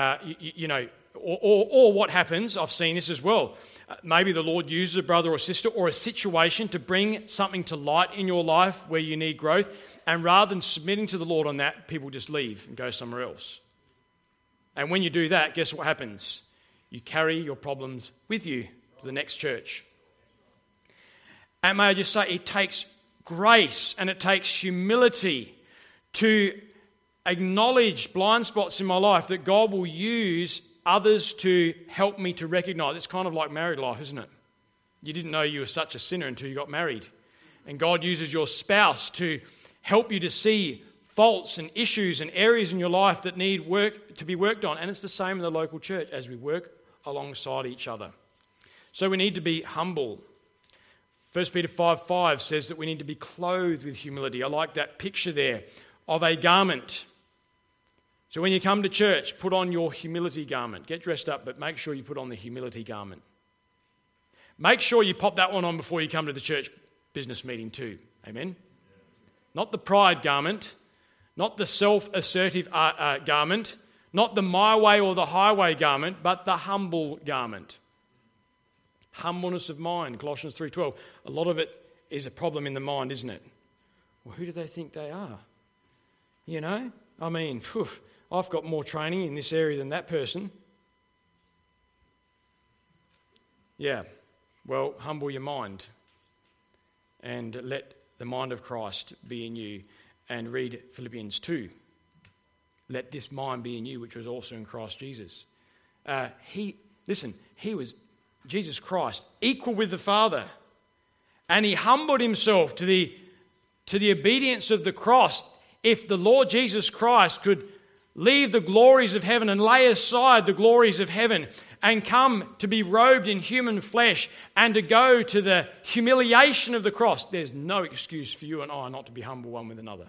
or what happens, I've seen this as well. Maybe the Lord uses a brother or sister or a situation to bring something to light in your life where you need growth, and rather than submitting to the Lord on that, people just leave and go somewhere else. And when you do that, guess what happens? You carry your problems with you to the next church. And may I just say, it takes grace and it takes humility to acknowledge blind spots in my life that God will use others to help me to recognize. It's kind of like married life, isn't it? You didn't know you were such a sinner until you got married. And God uses your spouse to help you to see faults and issues and areas in your life that need work to be worked on. And it's the same in the local church as we work alongside each other. So we need to be humble. 1 Peter 5:5 says that we need to be clothed with humility. I like that picture there of a garment. So when you come to church, put on your humility garment. Get dressed up, but make sure you put on the humility garment. Make sure you pop that one on before you come to the church business meeting too. Amen? Not the pride garment, not the self-assertive garment, not the my way or the highway garment, but the humble garment. Humbleness of mind, Colossians 3:12. A lot of it is a problem in the mind, isn't it? Well, who do they think they are? You know? I mean, I've got more training in this area than that person. Yeah. Well, humble your mind and let the mind of Christ be in you. And read Philippians 2. Let this mind be in you, which was also in Christ Jesus. He was Jesus Christ, equal with the Father. And he humbled himself to the obedience of the cross. If the Lord Jesus Christ could leave the glories of heaven and lay aside the glories of heaven and come to be robed in human flesh and to go to the humiliation of the cross, there's no excuse for you and I not to be humble one with another.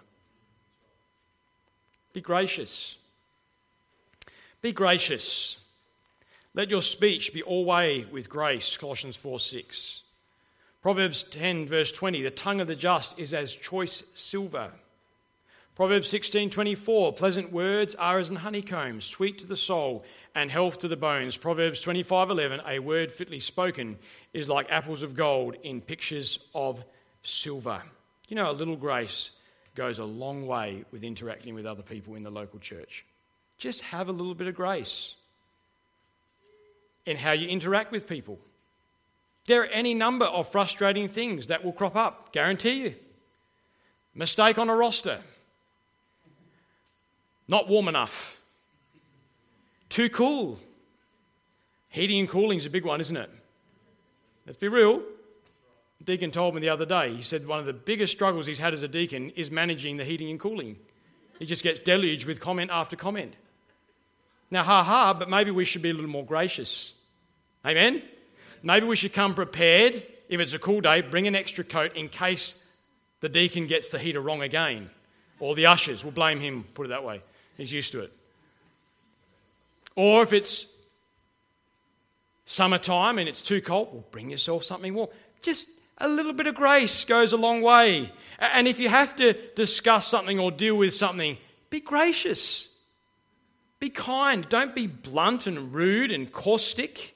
Be gracious. Be gracious. Let your speech be always with grace, Colossians 4:6. Proverbs 10 verse 20, the tongue of the just is as choice silver. Proverbs 16:24, pleasant words are as an honeycomb, sweet to the soul and health to the bones. Proverbs 25:11, a word fitly spoken is like apples of gold in pictures of silver. You know, a little grace goes a long way with interacting with other people in the local church. Just have a little bit of grace in how you interact with people. There are any number of frustrating things that will crop up, guarantee you. Mistake on a roster. Not warm enough. Too cool. Heating and cooling is a big one, isn't it? Let's be real. The deacon told me the other day, he said one of the biggest struggles he's had as a deacon is managing the heating and cooling. He just gets deluged with comment after comment. Now, but maybe we should be a little more gracious. Amen? Maybe we should come prepared. If it's a cool day, bring an extra coat in case the deacon gets the heater wrong again. Or the ushers, we'll blame him, put it that way. He's used to it. Or if it's summertime and it's too cold, well, bring yourself something warm. Just a little bit of grace goes a long way. And if you have to discuss something or deal with something, be gracious. Be kind. Don't be blunt and rude and caustic.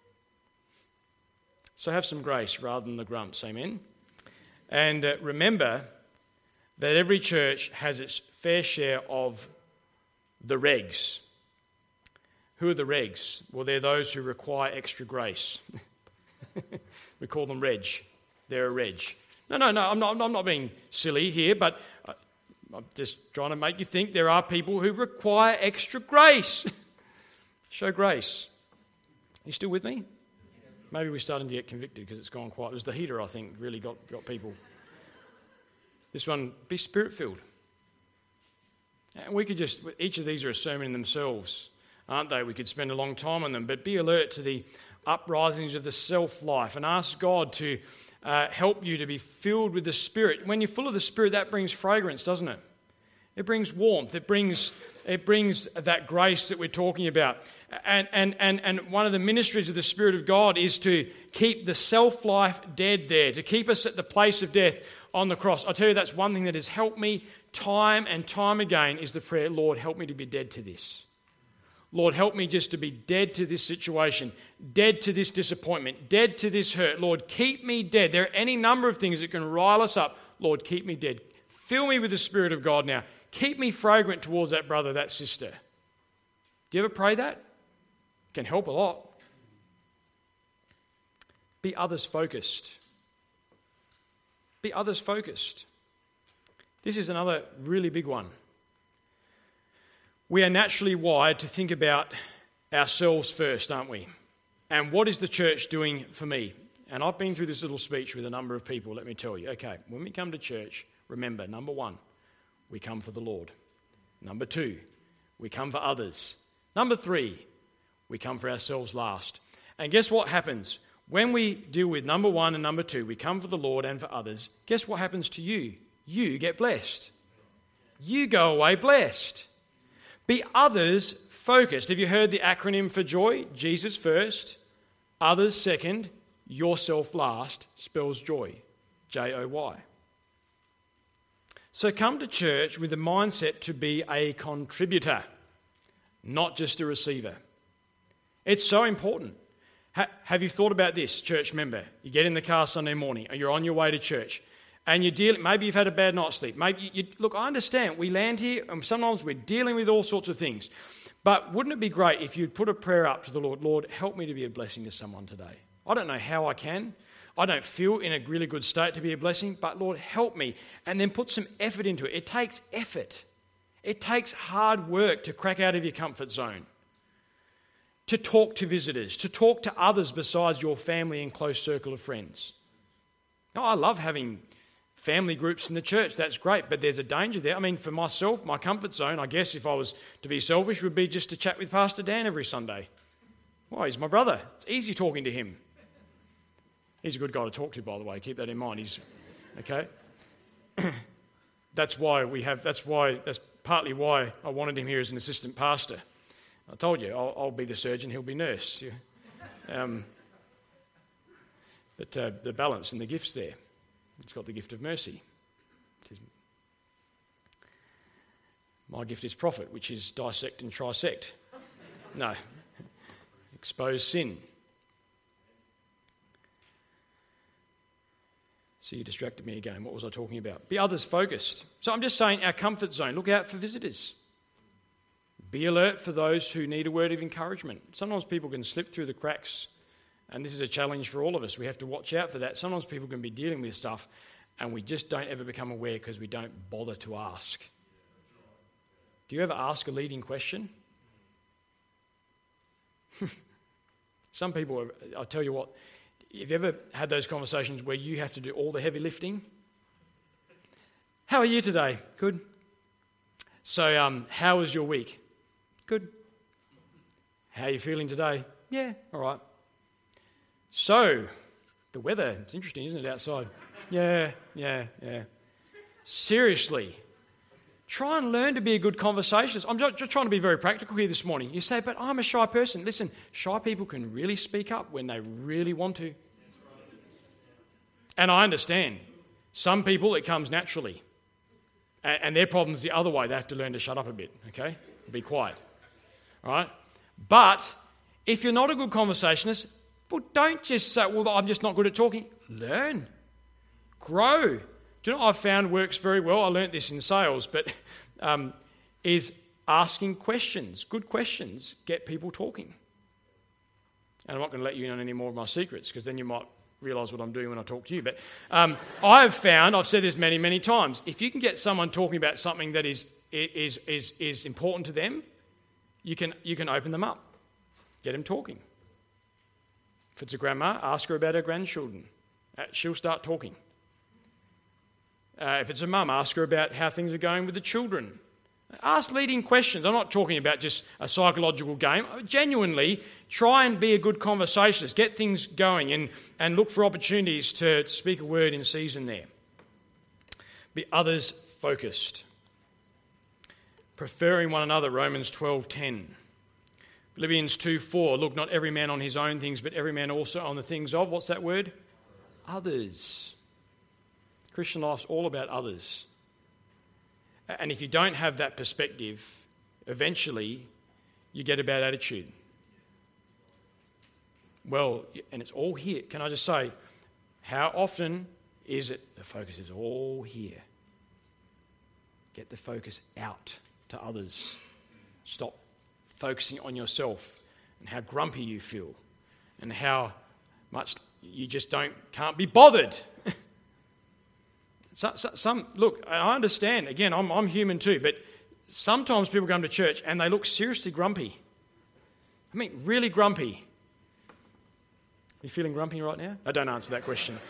So have some grace rather than the grumps, amen? And remember that every church has its fair share of the regs. Who are the regs? Well, they're those who require extra grace. We call them reg. They're a reg. No, I'm not being silly here, but I'm just trying to make you think there are people who require extra grace. Show grace. Are you still with me? Maybe we're starting to get convicted because it's gone quiet. It was the heater, I think, really got people. This one, be spirit-filled. And we could just, each of these are a sermon in themselves, aren't they? We could spend a long time on them, but be alert to the uprisings of the self-life and ask God to help you to be filled with the Spirit. When you're full of the Spirit, that brings fragrance, doesn't it? It brings warmth. It brings that grace that we're talking about. And one of the ministries of the Spirit of God is to keep the self-life dead there, to keep us at the place of death on the cross. I tell you, that's one thing that has helped me time and time again is the prayer, Lord, help me to be dead to this. Lord, help me just to be dead to this situation, dead to this disappointment, dead to this hurt. Lord, keep me dead. There are any number of things that can rile us up. Lord, keep me dead. Fill me with the Spirit of God now. Keep me fragrant towards that brother, that sister. Do you ever pray that? It can help a lot. Be others focused. Be others focused. This is another really big one. We are naturally wired to think about ourselves first, aren't we? And what is the church doing for me? And I've been through this little speech with a number of people, let me tell you. Okay, when we come to church, remember, number one, we come for the Lord. Number two, we come for others. Number three, we come for ourselves last. And guess what happens? When we deal with number one and number two, we come for the Lord and for others, guess what happens to you? You get blessed. You go away blessed. Be others focused. Have you heard the acronym for joy? Jesus first, others second, yourself last spells joy. Joy. So come to church with the mindset to be a contributor, not just a receiver. It's so important. Have you thought about this, church member? You get in the car Sunday morning, and you're on your way to church, and maybe you've had a bad night's sleep. Look, I understand. We land here, and sometimes we're dealing with all sorts of things. But wouldn't it be great if you'd put a prayer up to the Lord, Lord, help me to be a blessing to someone today. I don't know how I can. I don't feel in a really good state to be a blessing, but Lord, help me. And then put some effort into it. It takes effort. It takes hard work to crack out of your comfort zone, to talk to visitors, to talk to others besides your family and close circle of friends. Now, I love having family groups in the church. That's great, but there's a danger there. I mean, for myself, my comfort zone, I guess if I was to be selfish, would be just to chat with Pastor Dan every Sunday. Well, he's my brother. It's easy talking to him. He's a good guy to talk to, by the way. Keep that in mind. He's okay. That's partly why I wanted him here as an assistant pastor. I told you, I'll be the surgeon, he'll be nurse. But the balance and the gifts there. It's got the gift of mercy. My gift is prophet, which is dissect and trisect. No. Expose sin. So you distracted me again. What was I talking about? Be others focused. So I'm just saying our comfort zone. Look out for visitors. Be alert for those who need a word of encouragement. Sometimes people can slip through the cracks, and this is a challenge for all of us. We have to watch out for that. Sometimes people can be dealing with stuff, and we just don't ever become aware because we don't bother to ask. Do you ever ask a leading question? Some people, I'll tell you what, have you ever had those conversations where you have to do all the heavy lifting? How are you today? Good. So, how was your week? Good. How are you feeling today? Yeah, all right. So, the weather, it's interesting, isn't it, outside? Yeah. Seriously, try and learn to be a good conversationalist. I'm just trying to be very practical here this morning. You say, but I'm a shy person. Listen, shy people can really speak up when they really want to. And I understand. Some people, it comes naturally. And their problem's the other way. They have to learn to shut up a bit, okay? Be quiet. All right? But if you're not a good conversationalist, well, don't just say, well, I'm just not good at talking. Learn. Grow. Do you know what I've found works very well? I learnt this in sales, but is asking questions. Good questions get people talking. And I'm not going to let you in on any more of my secrets, because then you might realise what I'm doing when I talk to you. But I have found, I've said this many, many times, if you can get someone talking about something that is important to them, you can open them up, get them talking. If it's a grandma, ask her about her grandchildren. She'll start talking. If it's a mum, ask her about how things are going with the children. Ask leading questions. I'm not talking about just a psychological game. Genuinely, try and be a good conversationalist. Get things going and look for opportunities to speak a word in season there. Be others focused. Preferring one another, Romans 12:10. Philippians 2:4. Look, not every man on his own things, but every man also on the things of, what's that word? Others. Christian life's all about others. And if you don't have that perspective, eventually you get a bad attitude. Well, and it's all here. Can I just say, how often is it the focus is all here? Get the focus out to others. Stop focusing on yourself and how grumpy you feel and how much you just can't be bothered. Look, I understand. Again, I'm human too, but sometimes people come to church and they look seriously grumpy. I mean, really grumpy. Are you feeling grumpy right now? I don't answer that question.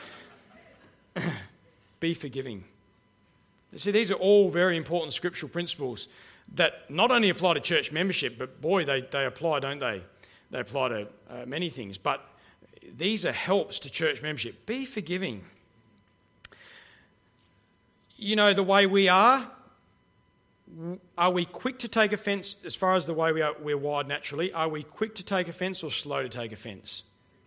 Be forgiving. See, these are all very important scriptural principles that not only apply to church membership, but boy, they apply, don't they? They apply to many things. But these are helps to church membership. Be forgiving. You know, the way we are we quick to take offence as far as the way we're wired naturally? Are we quick to take offence or slow to take offence?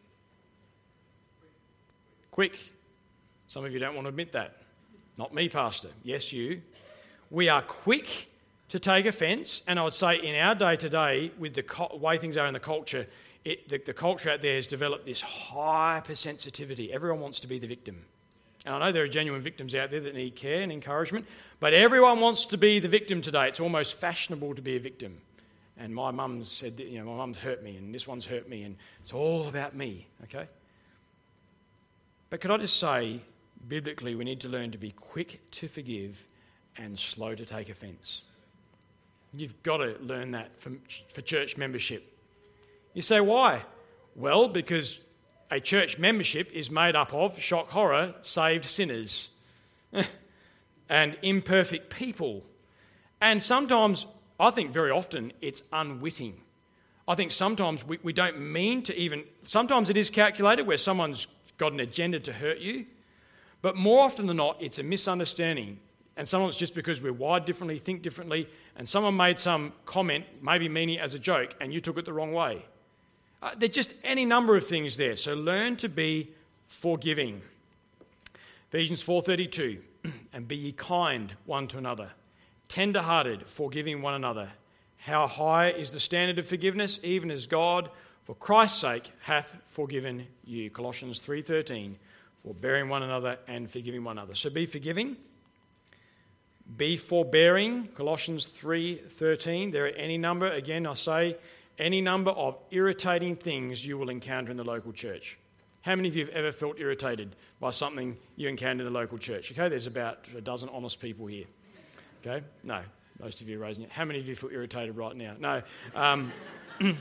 Quick. Some of you don't want to admit that. Not me, Pastor. Yes, you. We are quick to take offence, and I would say in our day-to-day, with the way things are in the culture, the culture out there has developed this hypersensitivity. Everyone wants to be the victim. And I know there are genuine victims out there that need care and encouragement, but everyone wants to be the victim today. It's almost fashionable to be a victim. And my mum said, my mum's hurt me, and this one's hurt me, and it's all about me, okay? But could I just say, biblically, we need to learn to be quick to forgive and slow to take offence. You've got to learn that for church membership. You say, why? Well, because a church membership is made up of, shock horror, saved sinners and imperfect people. And sometimes, I think very often, it's unwitting. I think sometimes we don't mean to even... Sometimes it is calculated where someone's got an agenda to hurt you. But more often than not, it's a misunderstanding. And sometimes it's just because we're wired differently, think differently, and someone made some comment, maybe meaning it as a joke, and you took it the wrong way. There's just any number of things there. So learn to be forgiving. Ephesians 4:32, and be ye kind one to another, tender-hearted, forgiving one another. How high is the standard of forgiveness? Even as God, for Christ's sake, hath forgiven you. Colossians 3:13, forbearing one another and forgiving one another. So be forgiving. Be forbearing. Colossians 3:13. There are any number, again I say, any number of irritating things you will encounter in the local church. How many of you have ever felt irritated by something you encountered in the local church? Okay, there's about a dozen honest people here. Okay? No, most of you are raising it. How many of you feel irritated right now? No.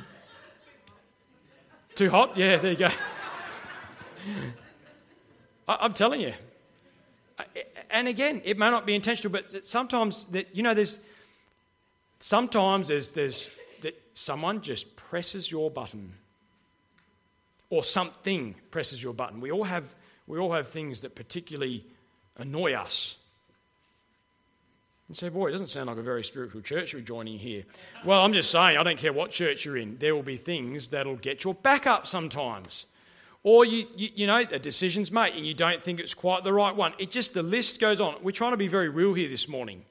Too hot? Yeah, there you go. I'm telling you. And again, it may not be intentional, but sometimes there's that someone just presses your button, or something presses your button. We all have things that particularly annoy us. And say, boy, it doesn't sound like a very spiritual church we're joining here. Well, I'm just saying, I don't care what church you're in. There will be things that'll get your back up sometimes. Or a decision's made and you don't think it's quite the right one. The list goes on. We're trying to be very real here this morning.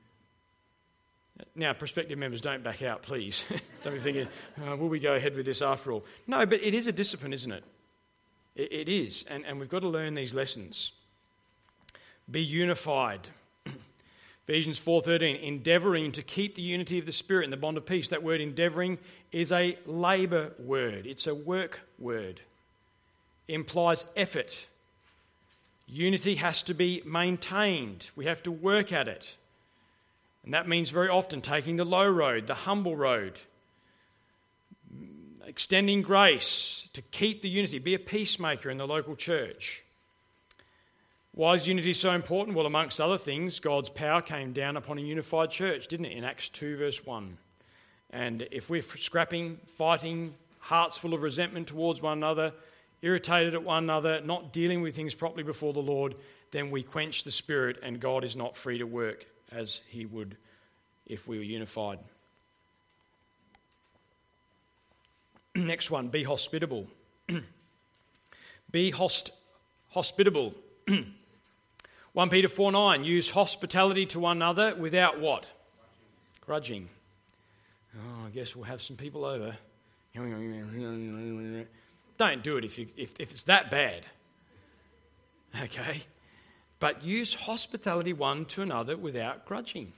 Now, prospective members, don't back out, please. Don't be thinking, will we go ahead with this after all? No, but it is a discipline, isn't it? It is, and we've got to learn these lessons. Be unified. Ephesians 4:13, endeavouring to keep the unity of the Spirit in the bond of peace. That word endeavouring is a labour word. It's a work word. It implies effort. Unity has to be maintained. We have to work at it. And that means very often taking the low road, the humble road, extending grace to keep the unity, be a peacemaker in the local church. Why is unity so important? Well, amongst other things, God's power came down upon a unified church, didn't it, in Acts 2 verse 1. And if we're scrapping, fighting, hearts full of resentment towards one another, irritated at one another, not dealing with things properly before the Lord, then we quench the Spirit and God is not free to work as he would if we were unified. Next one, be hospitable. Be hospitable. 1 Peter 4:9, use hospitality to one another without what? Grudging. Oh, I guess we'll have some people over. Don't do it if it's that bad. Okay? But use hospitality one to another without grudging.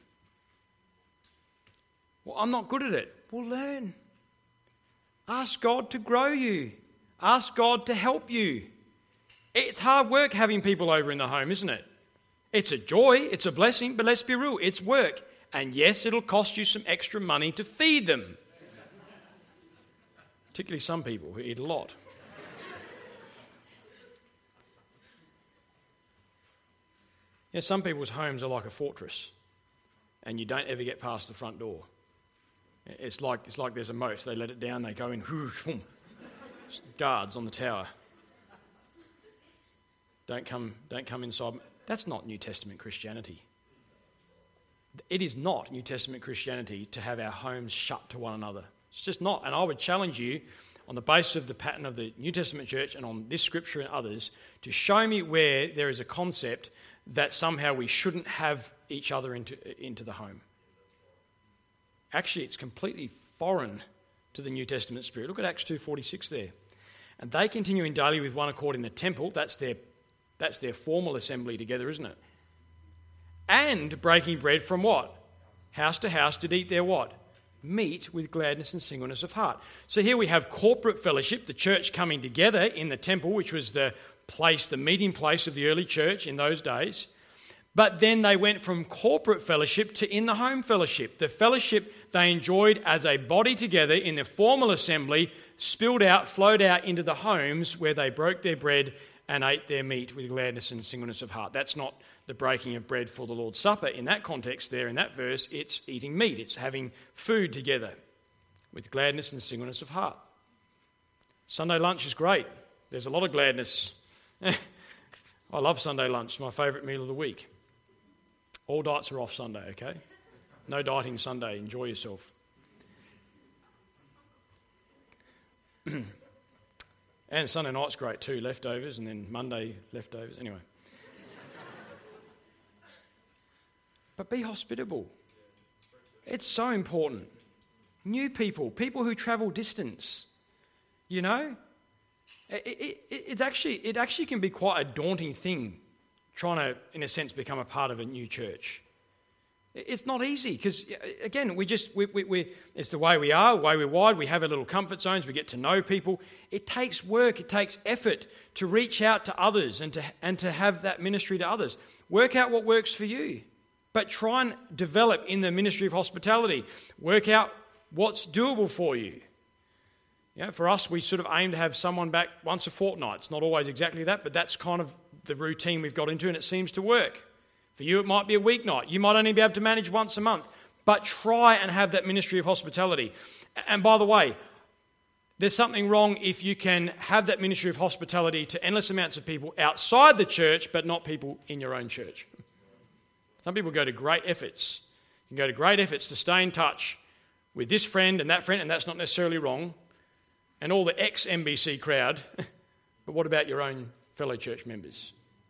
Well, I'm not good at it. Well, learn. Ask God to grow you. Ask God to help you. It's hard work having people over in the home, isn't it? It's a joy, it's a blessing, but let's be real, it's work. And yes, it'll cost you some extra money to feed them. Particularly some people who eat a lot. Yeah, some people's homes are like a fortress, and you don't ever get past the front door. It's like there's a moat. They let it down, they go in, guards on the tower. Don't come inside. That's not New Testament Christianity. It is not New Testament Christianity to have our homes shut to one another. It's just not. And I would challenge you, on the basis of the pattern of the New Testament church and on this scripture and others, to show me where there is a concept that somehow we shouldn't have each other into the home. Actually, it's completely foreign to the New Testament spirit. Look at Acts 2:46 there. And they continuing daily with one accord in the temple, that's their formal assembly together, isn't it? And breaking bread from what? House to house, did eat their what? Meat with gladness and singleness of heart. So here we have corporate fellowship, the church coming together in the temple, which was the meeting place of the early church in those days. But then they went from corporate fellowship to in the home fellowship. The fellowship they enjoyed as a body together in the formal assembly flowed out into the homes where they broke their bread and ate their meat with gladness and singleness of heart. That's not the breaking of bread for the Lord's Supper. In that context there, in that verse, it's eating meat. It's having food together with gladness and singleness of heart. Sunday lunch is great. There's a lot of gladness. I love Sunday lunch. It's my favourite meal of the week. All diets are off Sunday, okay? No dieting Sunday. Enjoy yourself. And Sunday night's great too. Leftovers, and then Monday leftovers. Anyway. But be hospitable. It's so important. New people who travel distance, you know? It actually can be quite a daunting thing trying to, in a sense, become a part of a new church. It's not easy because, again, it's the way we are, the way we're wired. We have our little comfort zones. We get to know people. It takes work. It takes effort to reach out to others and to have that ministry to others. Work out what works for you, but try and develop in the ministry of hospitality. Work out what's doable for you. You know, for us, we sort of aim to have someone back once a fortnight. It's not always exactly that, but that's kind of the routine we've got into, and it seems to work. For you, it might be a weeknight. You might only be able to manage once a month, but try and have that ministry of hospitality. And by the way, there's something wrong if you can have that ministry of hospitality to endless amounts of people outside the church, but not people in your own church. Some people go to great efforts. You can go to great efforts to stay in touch with this friend, and that's not necessarily wrong, and all the ex-MBC crowd, but what about your own fellow church members?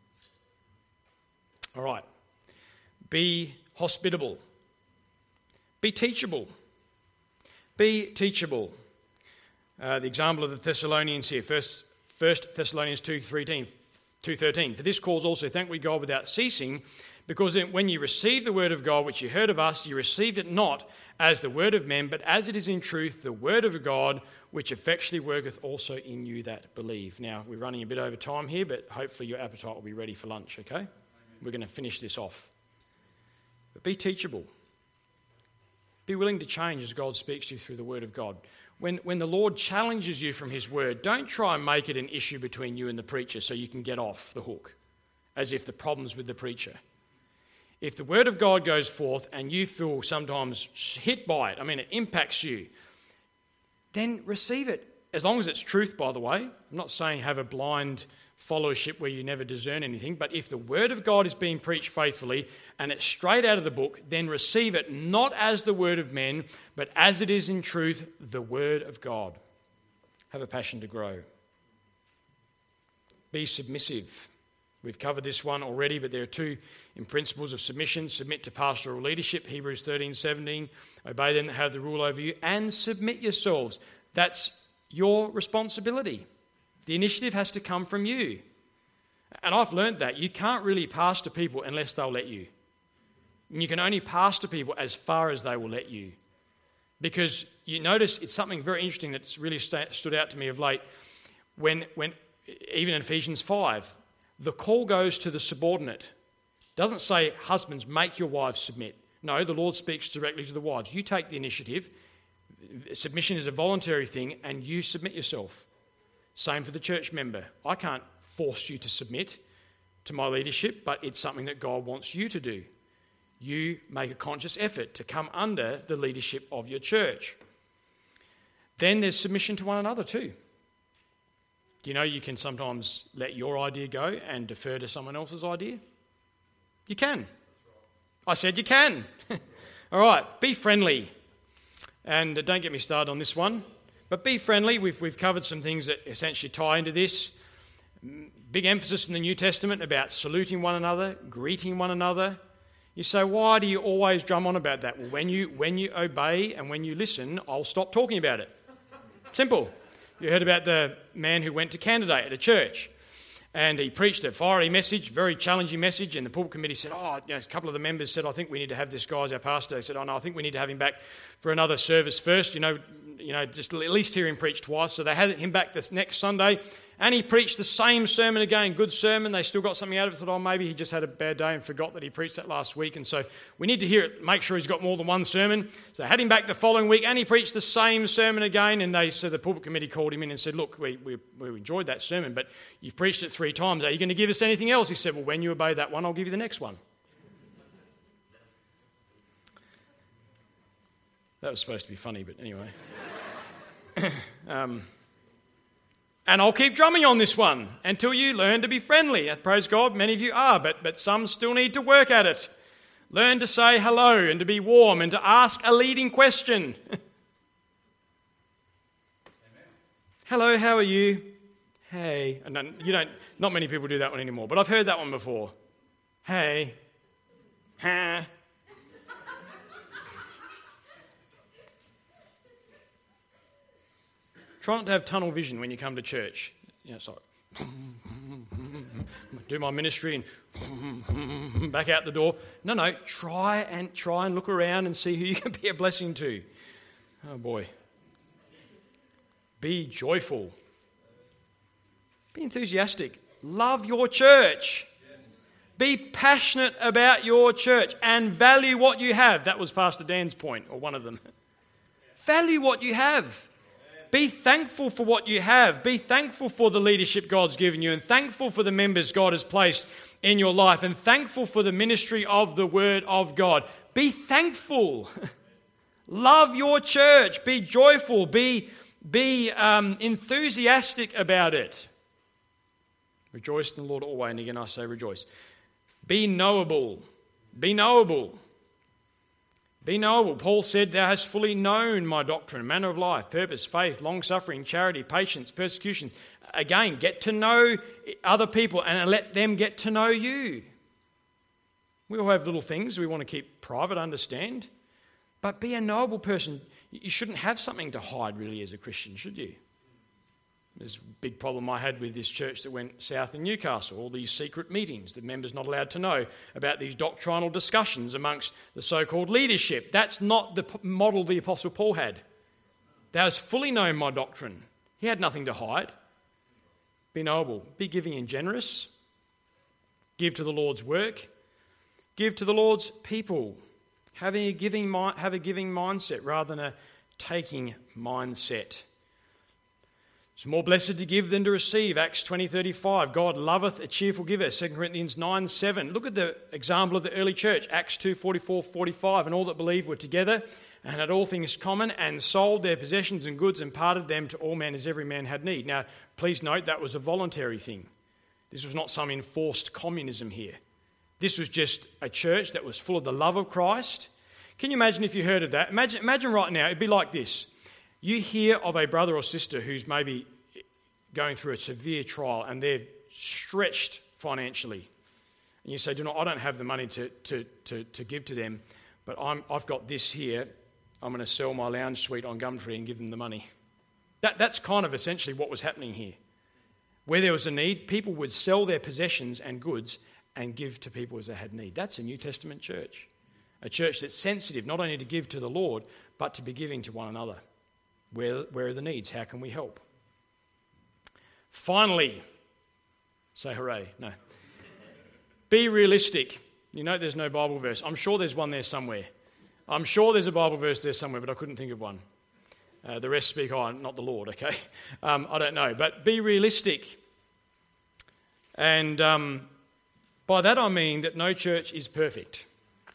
All right. Be hospitable. Be teachable. Be teachable. The example of the Thessalonians here, 1 Thessalonians 2:13. For this cause also thank we God without ceasing, because when you received the word of God which you heard of us, you received it not as the word of men, but as it is in truth the word of God, which effectually worketh also in you that believe. Now, we're running a bit over time here, but hopefully your appetite will be ready for lunch, okay? We're going to finish this off. But be teachable. Be willing to change as God speaks to you through the word of God. When the Lord challenges you from his word, don't try and make it an issue between you and the preacher so you can get off the hook, as if the problem's with the preacher. If the word of God goes forth and you feel sometimes hit by it, it impacts you, then receive it. As long as it's truth, by the way. I'm not saying have a blind followership where you never discern anything, but if the word of God is being preached faithfully and it's straight out of the book, then receive it not as the word of men, but as it is in truth, the word of God. Have a passion to grow. Be submissive. We've covered this one already, but there are two in principles of submission. Submit to pastoral leadership, Hebrews 13:17. Obey them that have the rule over you, and submit yourselves. That's your responsibility. The initiative has to come from you. And I've learned that. You can't really pastor people unless they'll let you. And you can only pastor people as far as they will let you. Because you notice it's something very interesting that's really stood out to me of late. When even in Ephesians 5, the call goes to the subordinate. It doesn't say, husbands, make your wives submit. No, the Lord speaks directly to the wives. You take the initiative. Submission is a voluntary thing, and you submit yourself. Same for the church member. I can't force you to submit to my leadership, but it's something that God wants you to do. You make a conscious effort to come under the leadership of your church. Then there's submission to one another too. You know, you can sometimes let your idea go and defer to someone else's idea. You can. I said you can. All right, be friendly. And don't get me started on this one, but be friendly. We've covered some things that essentially tie into this. Big emphasis in the New Testament about saluting one another, greeting one another. You say, why do you always drum on about that? Well, when you obey and when you listen, I'll stop talking about it. Simple. You heard about the man who went to candidate at a church, and he preached a fiery message, very challenging message, and the pulpit committee said, a couple of the members said, I think we need to have this guy as our pastor. They said, no, I think we need to have him back for another service first, just at least hear him preach twice. So they had him back this next Sunday, and he preached the same sermon again, good sermon. They still got something out of it. Thought, maybe he just had a bad day and forgot that he preached that last week. And so we need to hear it, make sure he's got more than one sermon. So they had him back the following week, and he preached the same sermon again. And the pulpit committee called him in and said, look, we enjoyed that sermon, but you've preached it 3 times. Are you going to give us anything else? He said, well, when you obey that one, I'll give you the next one. That was supposed to be funny, but anyway. And I'll keep drumming on this one until you learn to be friendly. Praise God, many of you are, but some still need to work at it. Learn to say hello and to be warm and to ask a leading question. Hello, how are you? Hey. And not many people do that one anymore, but I've heard that one before. Hey. Huh. Try not to have tunnel vision when you come to church. It's like, do my ministry and back out the door. No, try and look around and see who you can be a blessing to. Oh boy. Be joyful. Be enthusiastic. Love your church. Be passionate about your church and value what you have. That was Pastor Dan's point, or one of them. Value what you have. Be thankful for what you have. Be thankful for the leadership God's given you, and thankful for the members God has placed in your life, and thankful for the ministry of the Word of God. Be thankful. Love your church. Be joyful. Be enthusiastic about it. Rejoice in the Lord always, and again I say rejoice. Be knowable. Be knowable. Be knowable. Paul said, thou hast fully known my doctrine, manner of life, purpose, faith, long-suffering, charity, patience, persecution. Again, get to know other people and let them get to know you. We all have little things we want to keep private, understand. But be a knowable person. You shouldn't have something to hide really as a Christian, should you? There's a big problem I had with this church that went south in Newcastle, all these secret meetings, the members not allowed to know about these doctrinal discussions amongst the so-called leadership. That's not the model the Apostle Paul had. Thou hast fully known my doctrine. He had nothing to hide. Be knowable. Be giving and generous. Give to the Lord's work. Give to the Lord's people. Have a giving mindset rather than a taking mindset. It's more blessed to give than to receive. Acts 20:35. God loveth a cheerful giver. 2 Corinthians 9:7. Look at the example of the early church. Acts 2:44-45. And all that believed were together and had all things common and sold their possessions and goods and parted them to all men as every man had need. Now, please note that was a voluntary thing. This was not some enforced communism here. This was just a church that was full of the love of Christ. Can you imagine if you heard of that? Imagine right now, it'd be like this. You hear of a brother or sister who's maybe going through a severe trial and they're stretched financially. And you say, I don't have the money to give to them, but I've got this here. I'm going to sell my lounge suite on Gumtree and give them the money. That's kind of essentially what was happening here. Where there was a need, people would sell their possessions and goods and give to people as they had need. That's a New Testament church. A church that's sensitive not only to give to the Lord, but to be giving to one another. Where are the needs? How can we help? Finally, say hooray. No. Be realistic. You know there's no Bible verse. I'm sure there's one there somewhere. I'm sure there's a Bible verse there somewhere, but I couldn't think of one. The rest speak, not the Lord, okay? I don't know. But be realistic. And by that I mean that no church is perfect.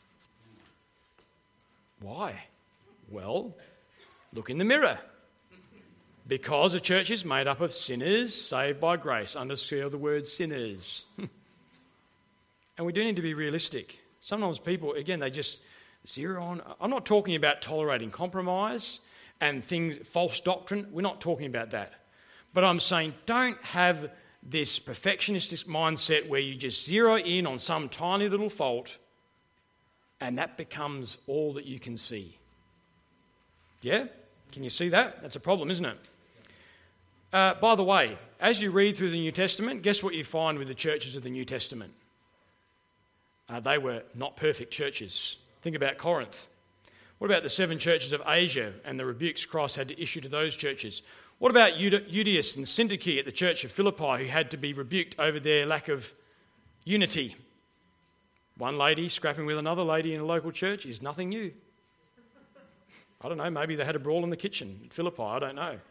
Why? Well, look in the mirror. Because a church is made up of sinners saved by grace. Underscore the word sinners. And we do need to be realistic. Sometimes people, again, they just zero on. I'm not talking about tolerating compromise and false doctrine. We're not talking about that. But I'm saying don't have this perfectionistic mindset where you just zero in on some tiny little fault and that becomes all that you can see. Yeah? Can you see that? That's a problem, isn't it? By the way, as you read through the New Testament, guess what you find with the churches of the New Testament? They were not perfect churches. Think about Corinth. What about the 7 churches of Asia and the rebukes Christ had to issue to those churches? What about Euodias and Syntyche at the church of Philippi who had to be rebuked over their lack of unity? One lady scrapping with another lady in a local church is nothing new. I don't know, maybe they had a brawl in the kitchen at Philippi, I don't know.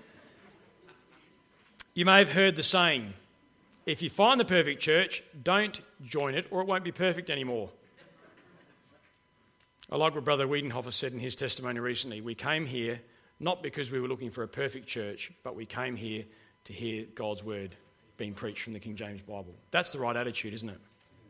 You may have heard the saying, if you find the perfect church, don't join it or it won't be perfect anymore. I like what Brother Wiedenhofer said in his testimony recently. We came here not because we were looking for a perfect church, but we came here to hear God's word being preached from the King James Bible. That's the right attitude, isn't it?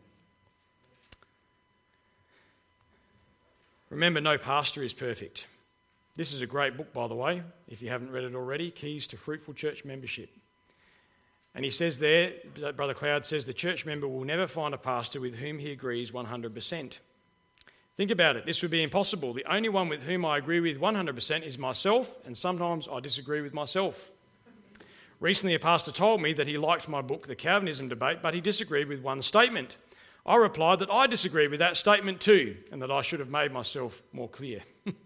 Remember, no pastor is perfect. This is a great book, by the way, if you haven't read it already, Keys to Fruitful Church Membership. And he says there, Brother Cloud says, the church member will never find a pastor with whom he agrees 100%. Think about it. This would be impossible. The only one with whom I agree with 100% is myself, and sometimes I disagree with myself. Recently, a pastor told me that he liked my book, The Calvinism Debate, but he disagreed with one statement. I replied that I disagreed with that statement too, and that I should have made myself more clear.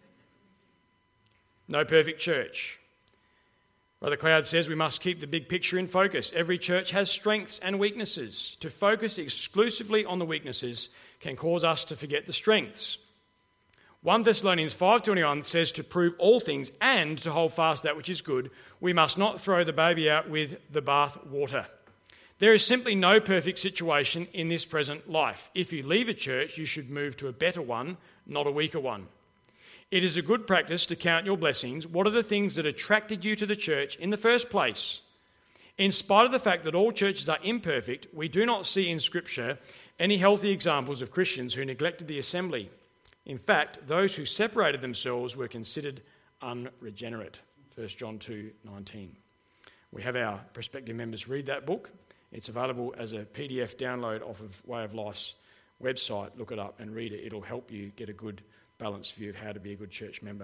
No perfect church. Brother Cloud says we must keep the big picture in focus. Every church has strengths and weaknesses. To focus exclusively on the weaknesses can cause us to forget the strengths. 1 Thessalonians 5:21 says to prove all things and to hold fast that which is good, we must not throw the baby out with the bath water. There is simply no perfect situation in this present life. If you leave a church, you should move to a better one, not a weaker one. It is a good practice to count your blessings. What are the things that attracted you to the church in the first place? In spite of the fact that all churches are imperfect, we do not see in Scripture any healthy examples of Christians who neglected the assembly. In fact, those who separated themselves were considered unregenerate. 1 John 2:19. We have our prospective members read that book. It's available as a PDF download off of Way of Life's website. Look it up and read it. It'll help you get a good balanced view of how to be a good church member.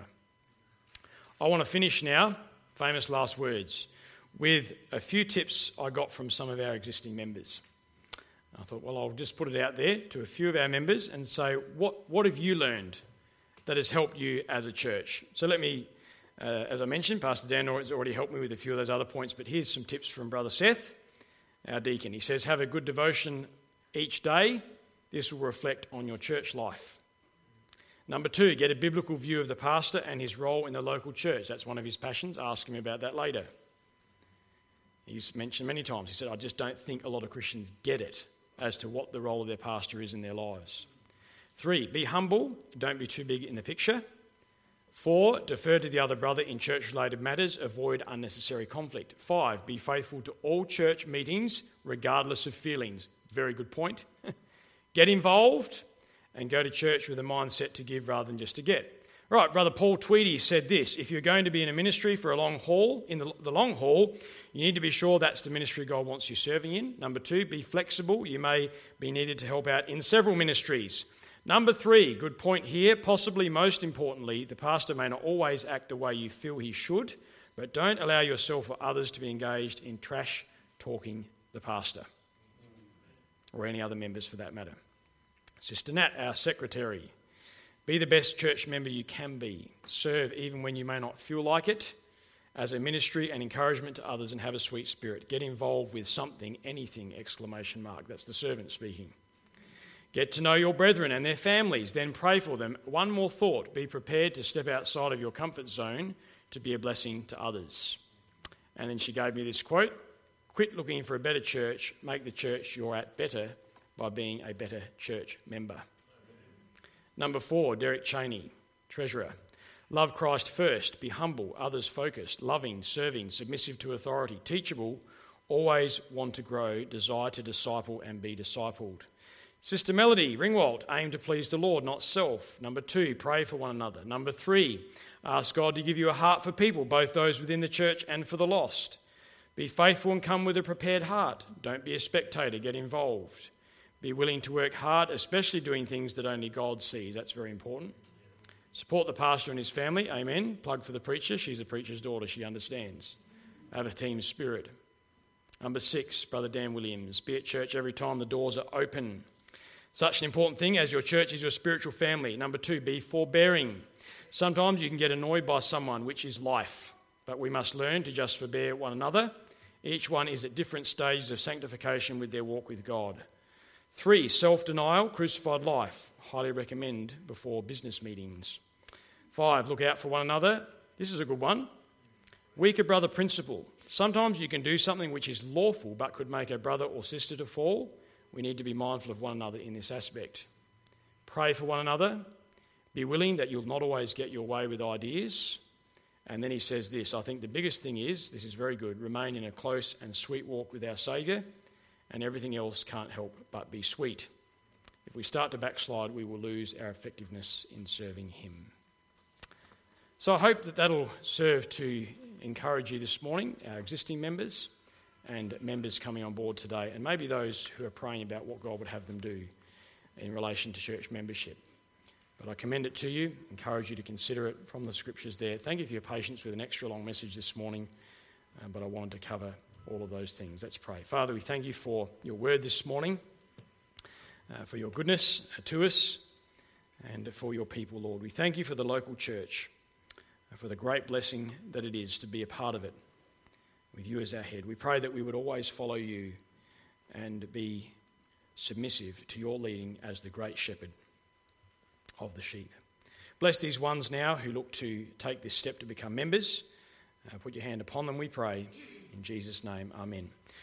I want to finish now, famous last words, with a few tips I got from some of our existing members. I thought, well, I'll just put it out there to a few of our members and say, what have you learned that has helped you as a church? So let me, as I mentioned, Pastor Dan has already helped me with a few of those other points, but here's some tips from Brother Seth, our deacon. He says, have a good devotion each day. This will reflect on your church life. Number 2, get a biblical view of the pastor and his role in the local church. That's one of his passions. Ask him about that later. He's mentioned many times. He said, I just don't think a lot of Christians get it as to what the role of their pastor is in their lives. 3, be humble. Don't be too big in the picture. 4, defer to the other brother in church-related matters. Avoid unnecessary conflict. 5, be faithful to all church meetings regardless of feelings. Very good point. Get involved and go to church with a mindset to give rather than just to get. Right, Brother Paul Tweedy said this, if you're going to be in a ministry for a long haul, in the long haul, you need to be sure that's the ministry God wants you serving in. Number 2, be flexible. You may be needed to help out in several ministries. Number 3, good point here, possibly most importantly, the pastor may not always act the way you feel he should, but don't allow yourself or others to be engaged in trash talking the pastor, or any other members for that matter. Sister Nat, our secretary, be the best church member you can be. Serve even when you may not feel like it, as a ministry and encouragement to others, and have a sweet spirit. Get involved with something, anything, exclamation mark. That's the servant speaking. Get to know your brethren and their families, then pray for them. One more thought, be prepared to step outside of your comfort zone to be a blessing to others. And then she gave me this quote, quit looking for a better church, make the church you're at better by being a better church member. Number 4, Derek Cheney, treasurer. Love Christ first, be humble, others focused, loving, serving, submissive to authority, teachable, always want to grow, desire to disciple and be discipled. Sister Melody Ringwald, aim to please the Lord, not self. Number 2, pray for one another. Number 3, ask God to give you a heart for people, both those within the church and for the lost. Be faithful and come with a prepared heart. Don't be a spectator, get involved. Be willing to work hard, especially doing things that only God sees. That's very important. Support the pastor and his family, amen. Plug for the preacher, she's a preacher's daughter, she understands. Have a team spirit. Number 6, Brother Dan Williams, be at church every time the doors are open. Such an important thing as your church is your spiritual family. Number 2, be forbearing. Sometimes you can get annoyed by someone, which is life, but we must learn to just forbear one another. Each one is at different stages of sanctification with their walk with God. 3, self-denial, crucified life. Highly recommend before business meetings. 5, look out for one another. This is a good one. Weaker brother principle. Sometimes you can do something which is lawful but could make a brother or sister to fall. We need to be mindful of one another in this aspect. Pray for one another. Be willing that you'll not always get your way with ideas. And then he says this, I think the biggest thing is, this is very good, remain in a close and sweet walk with our Saviour, and everything else can't help but be sweet. If we start to backslide, we will lose our effectiveness in serving him. So I hope that that'll serve to encourage you this morning, our existing members and members coming on board today, and maybe those who are praying about what God would have them do in relation to church membership. But I commend it to you, encourage you to consider it from the scriptures there. Thank you for your patience with an extra long message this morning, but I wanted to cover all of those things. Let's pray. Father, we thank you for your word this morning, for your goodness to us and for your people, Lord. We thank you for the local church, for the great blessing that it is to be a part of it with you as our head. We pray that we would always follow you and be submissive to your leading as the great shepherd of the sheep. Bless these ones now who look to take this step to become members. Put your hand upon them, we pray. In Jesus' name, amen.